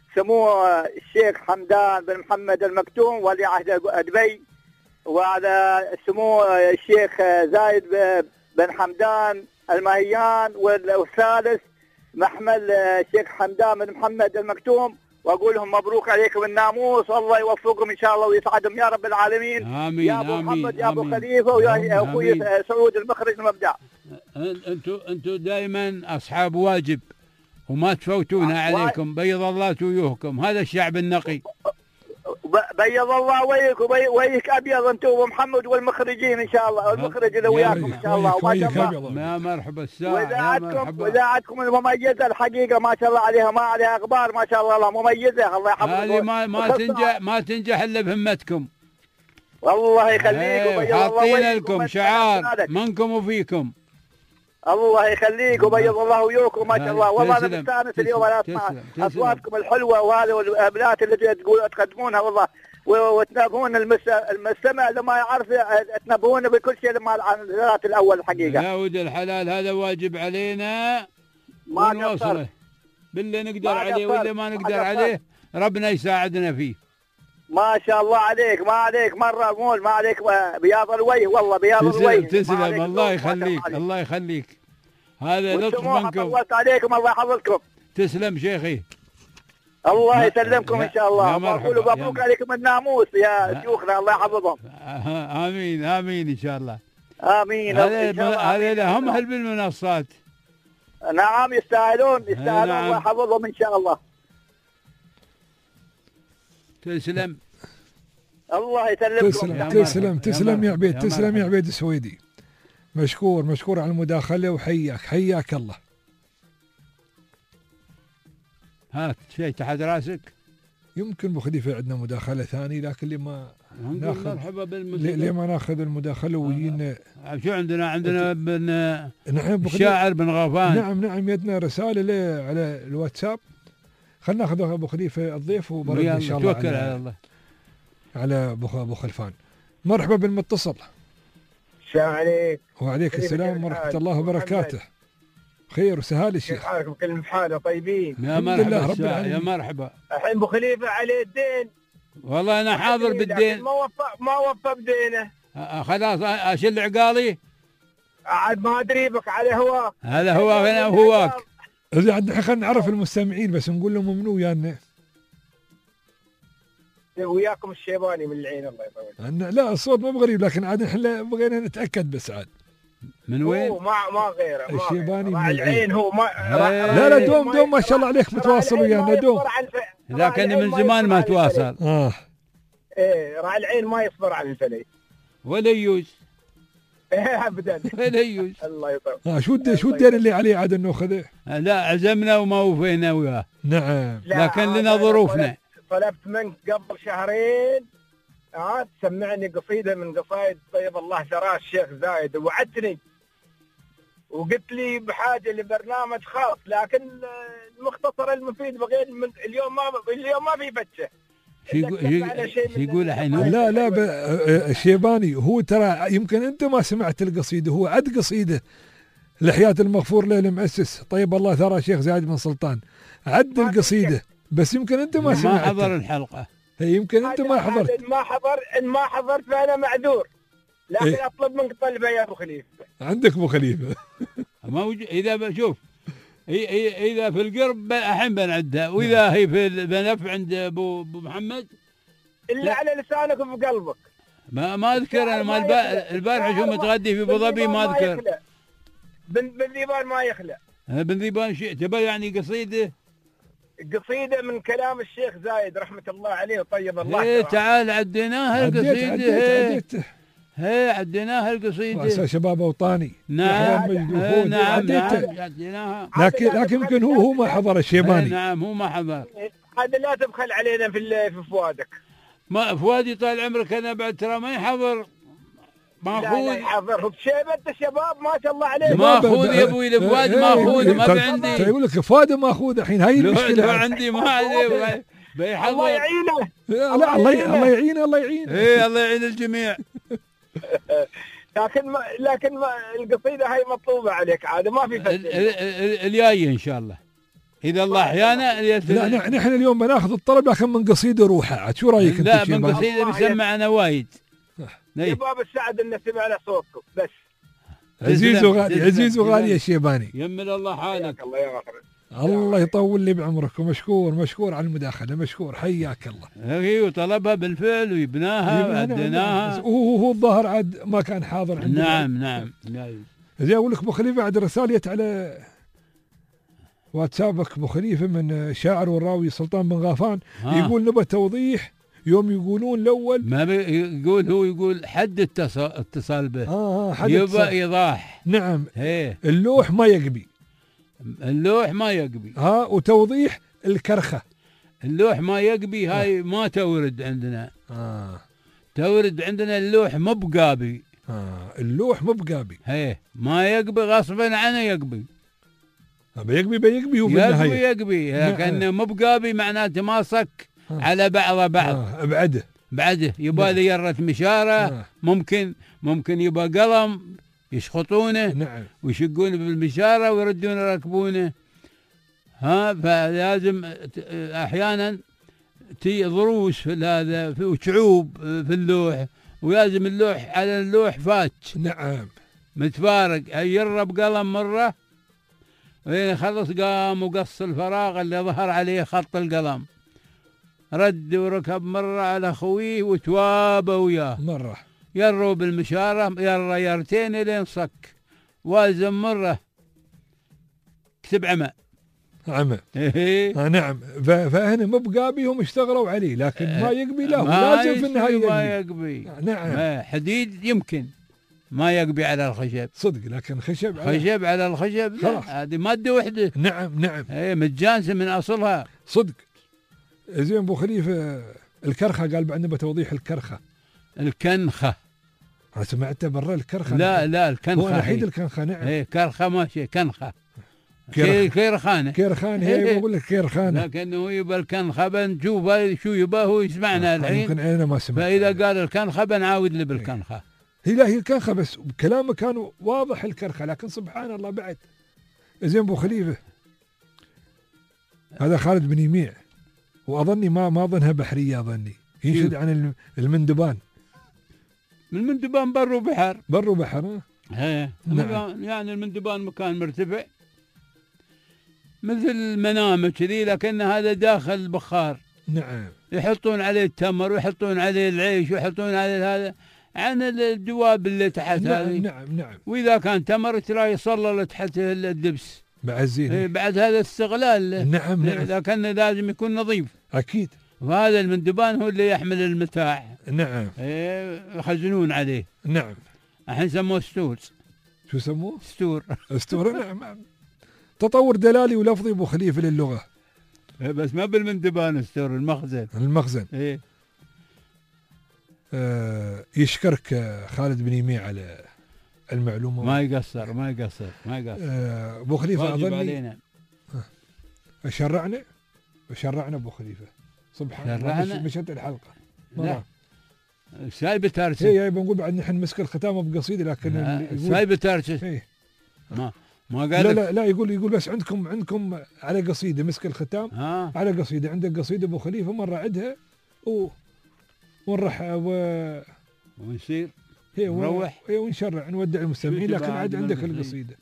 سمو الشيخ حمدان بن محمد المكتوم ولي عهد دبي، وعلى سمو الشيخ زايد بن حمدان المهيان، والثالث محمل الشيخ حمدان بن محمد المكتوم، واقول لهم مبروك عليكم الناموس، والله يوفقكم ان شاء الله ويسعدهم يا رب العالمين. امين. يا ابو محمد آمين. يا ابو آمين. خليفه ويا اخوي سعود المخرج المبدع. انتم دائما اصحاب واجب وما تفوتونا عليكم، بيض الله وجوهكم، هذا الشعب النقي. بيض الله وجهك وجهك ابيض انتم ومحمد والمخرجين ان شاء الله، والمخرج اللي وياكم ان شاء الله، وما شاء الله. يا مرحبا الساعه. واذاعتكم المميزه الحقيقه ما شاء الله عليها، ما عليها اخبار ما شاء الله، مميزه الله يحفظكم. هذه ما تنجح الا بهمتكم. الله يخليكم. حاطين لكم شعار منكم وفيكم. الله يخليك وبيض الله وياكم ما شاء الله. والله انا مستانس اليوم انا اسمع اصواتكم الحلوه وهذا والابلات التي تقدمونها والله، وتنبهون المستمع لما يعرف، تنبهون بكل شيء لما عن الذات الاول الحقيقه. يا ولد الحلال هذا واجب علينا ما نوصله باللي نقدر عليه، واللي ما نقدر عليه ربنا يساعدنا فيه. ما شاء الله عليك، ما عليك مرة أقول ما عليك بياض الوجه، والله بياض الوجه. تسلم الله يخليك، الله يخليك، هذا لطف منكم. طولت عليكم الله يحفظكم. تسلم شيخي. الله يسلمكم إن شاء الله. وأقول مبروك عليكم الناموس يا شيوخنا، الله يحفظهم. آمين آمين إن شاء الله. آمين. هذا لهم هل بالمنصات. نعم يستاهلون يستاهلون. الله يحفظهم إن شاء الله. تسلم. الله يسلمكم. تسلم يا عبيد، تسلم يا عبيد السويدي. مشكور على المداخلة، وحياك الله. هات شيء تحت راسك. يمكن ابو خليفه عندنا مداخله ثانيه، لكن لما ناخذ مرحبا لما ناخذ المداخله ويجينا. شو عندنا الشاعر بن غفان. نعم يدنا رساله على الواتساب. خلينا ناخذ ابو خليفه الضيف وبرد ان شاء الله. توكل على الله. على ابو خلفان. مرحبا بالمتصل. السلام عليك. وعليك السلام ورحمه الله وبركاته. خير وسهال الشيخ. كيف حالكم؟ كل حاله طيبين؟ يا مرحبا رب العالمين. يا مرحبا. الحين ابو خليفه عليه الدين. والله انا حاضر بالدين. ما وفى بدينه. خلاص اشيل عقالي. عاد ما ادري بك على هواك. هذا هو هنا هواك. خلينا نعرف المستمعين بس نقول لهم منو ويانا. وياكم الشيباني من العين الله يطول. لا الصوت مو بغريب، لكن عاد احنا بغينا نتاكد بس عاد. من وين؟ ما غيره. الشيباني من العين هو ما. لا دوم ما شاء الله عليك متواصل ويانا دوم. لكن من زمان ما تواصل. ايه راعي العين ما يصبر عن الفلي. ولا يجوز. ايه ابدا. ولا يجوز. الله يطول. شو الدين اللي عليه عاد ناخذه؟ لا عزمنا وما وفينا وياه. نعم. لكن لنا ظروفنا. طلبت منك قبل شهرين تسمعني قصيدة من قصائد طيب الله ثراه الشيخ زايد، ووعدتني وقلت لي بحاجة لبرنامج خاص، لكن المختصر المفيد بغير اليوم ما في فتشة. يقول الحين لا الشيباني هو ترى يمكن انت ما سمعت القصيدة، هو عد قصيدة لحياة المغفور له المؤسس طيب الله ثراه الشيخ زايد بن سلطان، عد القصيدة بس يمكن انت ما سمعت. ما حضر الحلقة. يمكن انت ما حضرت. ان ما حضرت فانا معذور، لكن اطلب منك طلبه يا ابو خليفه. عندك ابو خليفه. اذا بشوف اذا في القرب الحين بنعدها، واذا هي في بنف عند ابو محمد الا على لسانك وفي قلبك. ما اذكر انا ما البارحه شو متغدي في ابو ظبي ما اذكر. بن ذيبان ما يخلع. بن ذيبان شيء تبى يعني قصيدة من كلام الشيخ زايد رحمة الله عليه وطيب الله. تعال عديناها القصيدة. عديناها القصيدة. رأس شباب أوطاني. نعم. عديناها. لكن يمكن هو ما حضر الشيباني. نعم هو ما حضر. هذا لا تبخل علينا في فؤادك. ما فؤادي طال عمرك أنا بعد ترى ما يحضر. ماخوذ. لا يحضر بشيبة الشباب ما شاء الله عليه. ماخوذ يا ابوي الفؤاد ماخوذ ما في عندي. يقول لك فؤاد ماخوذ الحين هاي المشكلة. ما عندي ما عليه بيحضر. الله يعينه. لا الله يعينه الله يعينه. الله يعين الجميع. لكن القصيدة هاي مطلوبة عليك عاد ما في فتح. الجاي ان شاء الله. اذا الله احيانا لا نحن اليوم بناخذ الطلب لكن من قصيده روحه، عاد شو رايك انت؟ لا من قصيده بيسمعنا وايد. يا باب السعد ان سمعنا صوتكم بس. عزيز وغالي، عزيز وغالي يا شيباني. يمل الله حالك. الله يغفر. الله يطول لي بعمرك، ومشكور مشكور على المداخله، مشكور، حياك الله. هي وطلبها بالفعل ويبناها وعديناها، وهو الظاهر عاد ما كان حاضر عندنا. نعم. زي اقول لك ابو خليفه، عاد رسالة جت على واتسابك ابو خليفه من شاعر والراوي سلطان بن غافان، يقول نبى توضيح يوم يقولون الاول ما يقول، هو يقول حد اتصال به حد يبى ايضاح. نعم. اللوح ما يقبي، اللوح ما يقبي. وتوضيح الكرخه، اللوح ما يقبي، هاي ما تورد عندنا. تورد عندنا اللوح مو بقابي. اللوح مو بقابي، ما يقبي غصبا عنه يقبي. بيقبي هو بالنهايه يقبي لكن مو بقابي معناته ما صك على بعض. بعده يبغى لي يرة مشاره، ممكن يبغى قلم يشخطونه. نعم. ويشقونه بالمشاره ويردون يركبونه. فلازم احيانا تي ضروس في هذا وشعوب في اللوح، ولازم اللوح على اللوح فاتش. نعم. متفارق، يرب قلم مره وين خلص قام وقص الفراغ اللي ظهر عليه خط القلم، رد وركب مرة على خويه وتوابى وياه مرة، يروا بالمشارة يرتين لين صك، وازم مرة كتب عمى. نعم. فهنا مو بقابي، هم اشتغلوا عليه لكن ما يقبي له، لازم في النهاية ما يقبي. نعم. حديد يمكن ما يقبي على الخشب صدق، لكن خشب على الخشب هذه مادة وحدة. نعم. متجانسة من أصلها صدق. زين ابو خليفه، الكرخه قال بعدنا بتوضيح الكرخه. الكنخه انا سمعته برا الكرخه. لا الكنخه هو الوحيد الكنخه. نعم. كرخه ماشي، كنخه كيرخانه هي بقول لك كيرخانه، لكنه يبى الكنخه بنشوف شو يبى، هو يسمعنا الحين يمكن عيننا ما سمع. فاذا قال الكنخه بنعاود له بالكنخه. هي الكنخه، بس بكلامه كان واضح الكرخه، لكن سبحان الله بعد. زين ابو خليفه، هذا خالد بن يميع، واظني ما اظنها بحريه، اظني ينشد عن المندبان. المندبان بر وبحر. نعم. يعني المندبان مكان مرتفع مثل المنامه كذي، لكن هذا داخل بخار. نعم. يحطون عليه التمر ويحطون عليه العيش ويحطون عليه هذا عن الدواب اللي تحت هذه. نعم. واذا كان تمر ترى يصلل تحت الدبس بعزين. بعد هذا استغلال. نعم. لكن لازم يكون نظيف اكيد. وهذا المندبان هو اللي يحمل المتاع. نعم. يخزنون عليه. نعم. الحين سموه ستور. شو سموه؟ ستور. نعم. تطور دلالي ولفظي ابو خليفه للغه. بس ما بالمندبان، ستور المخزن. يشكرك خالد بن يميع على المعلومه. ما يقصر. ابو خليفه اظني شرعنا ابو خليفه. سبحان الله. مشت الحلقه. لا سايب تارشه. هي بنقول بعد نحن مسك الختام بقصيده، لكن سايب تارشه. ما قال لا يقول بس عندكم على قصيده مسك الختام. على قصيده، عندك قصيده ابو خليفه مره عدها ونروح ونسير نروح ونشرع نودع المستمعين، لكن عاد عندك القصيده.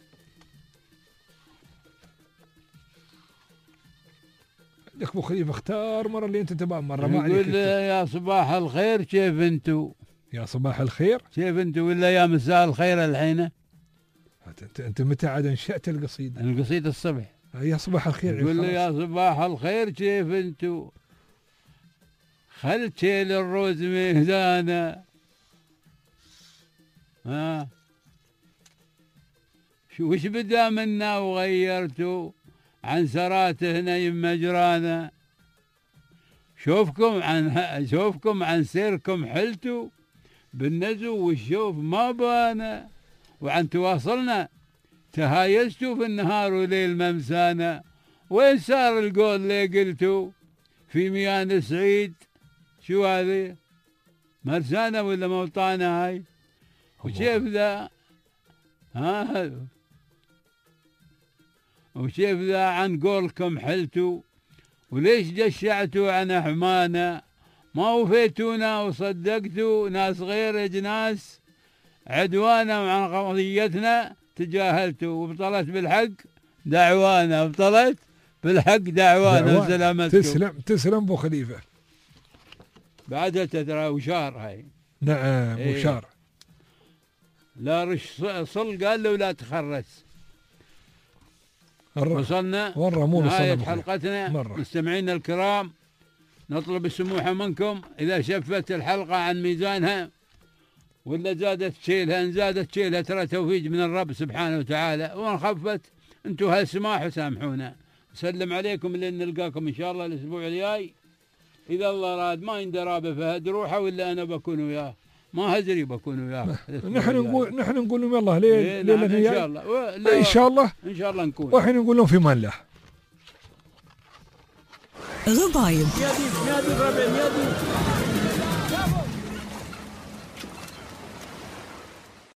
عندك ابو خليفه اختار مره اللي انت تبغى، مره ما عليك. يقول يا صباح الخير كيف انتو؟ يا صباح الخير كيف انتو، ولا يا مساء الخير الحين؟ انت متى عاد انشأت القصيده؟ القصيده الصبح. يا صباح الخير. يقول يا صباح الخير كيف انتو؟ خل تشيل الروز مهدانا. وش بدا منا وغيرتوا عن سراته نيم مجرانا. شوفكم عن سيركم حلتوا بالنزو والشوف ما بانا، وعن تواصلنا تهايزتوا في النهار وليل ممسانا. وين صار القول اللي قلتوا في ميان سعيد؟ شو هذه مرسانة ولا موطانة هاي؟ وكيف ذا وشيف ذا عن قولكم حلتوا، وليش جشعتوا عن أحمانا، ما وفيتونا وصدقتوا ناس غير أجناس، عدوانا وعن قضيتنا تجاهلتوا، وبطلت بالحق دعوانا، وبطلت بالحق دعوانا. سلامتكم. تسلم أبو خليفة. بعدها ترى وشار هاي. نعم وشار. لا رش صل قال له لا تخرس. وصلنا نهاية حلقتنا. مستمعينا الكرام، نطلب السموح منكم إذا شفت الحلقة عن ميزانها ولا زادت شيلها، إن زادت شيلها ترى توفيق من الرب سبحانه وتعالى، وإن خفت أنتم هالسماح وسامحونا. سلم عليكم لين نلقاكم إن شاء الله الأسبوع الجاي إذا الله راد. ما يندرى بفهد روحه ولا أنا بكون وياه، ما هزري بكون وياه. نحن نقول لهم يلا ليلة إن شاء الله. إن شاء الله إن شاء الله نكون. وحين نقول لهم في مان الله. غبايب. يا دي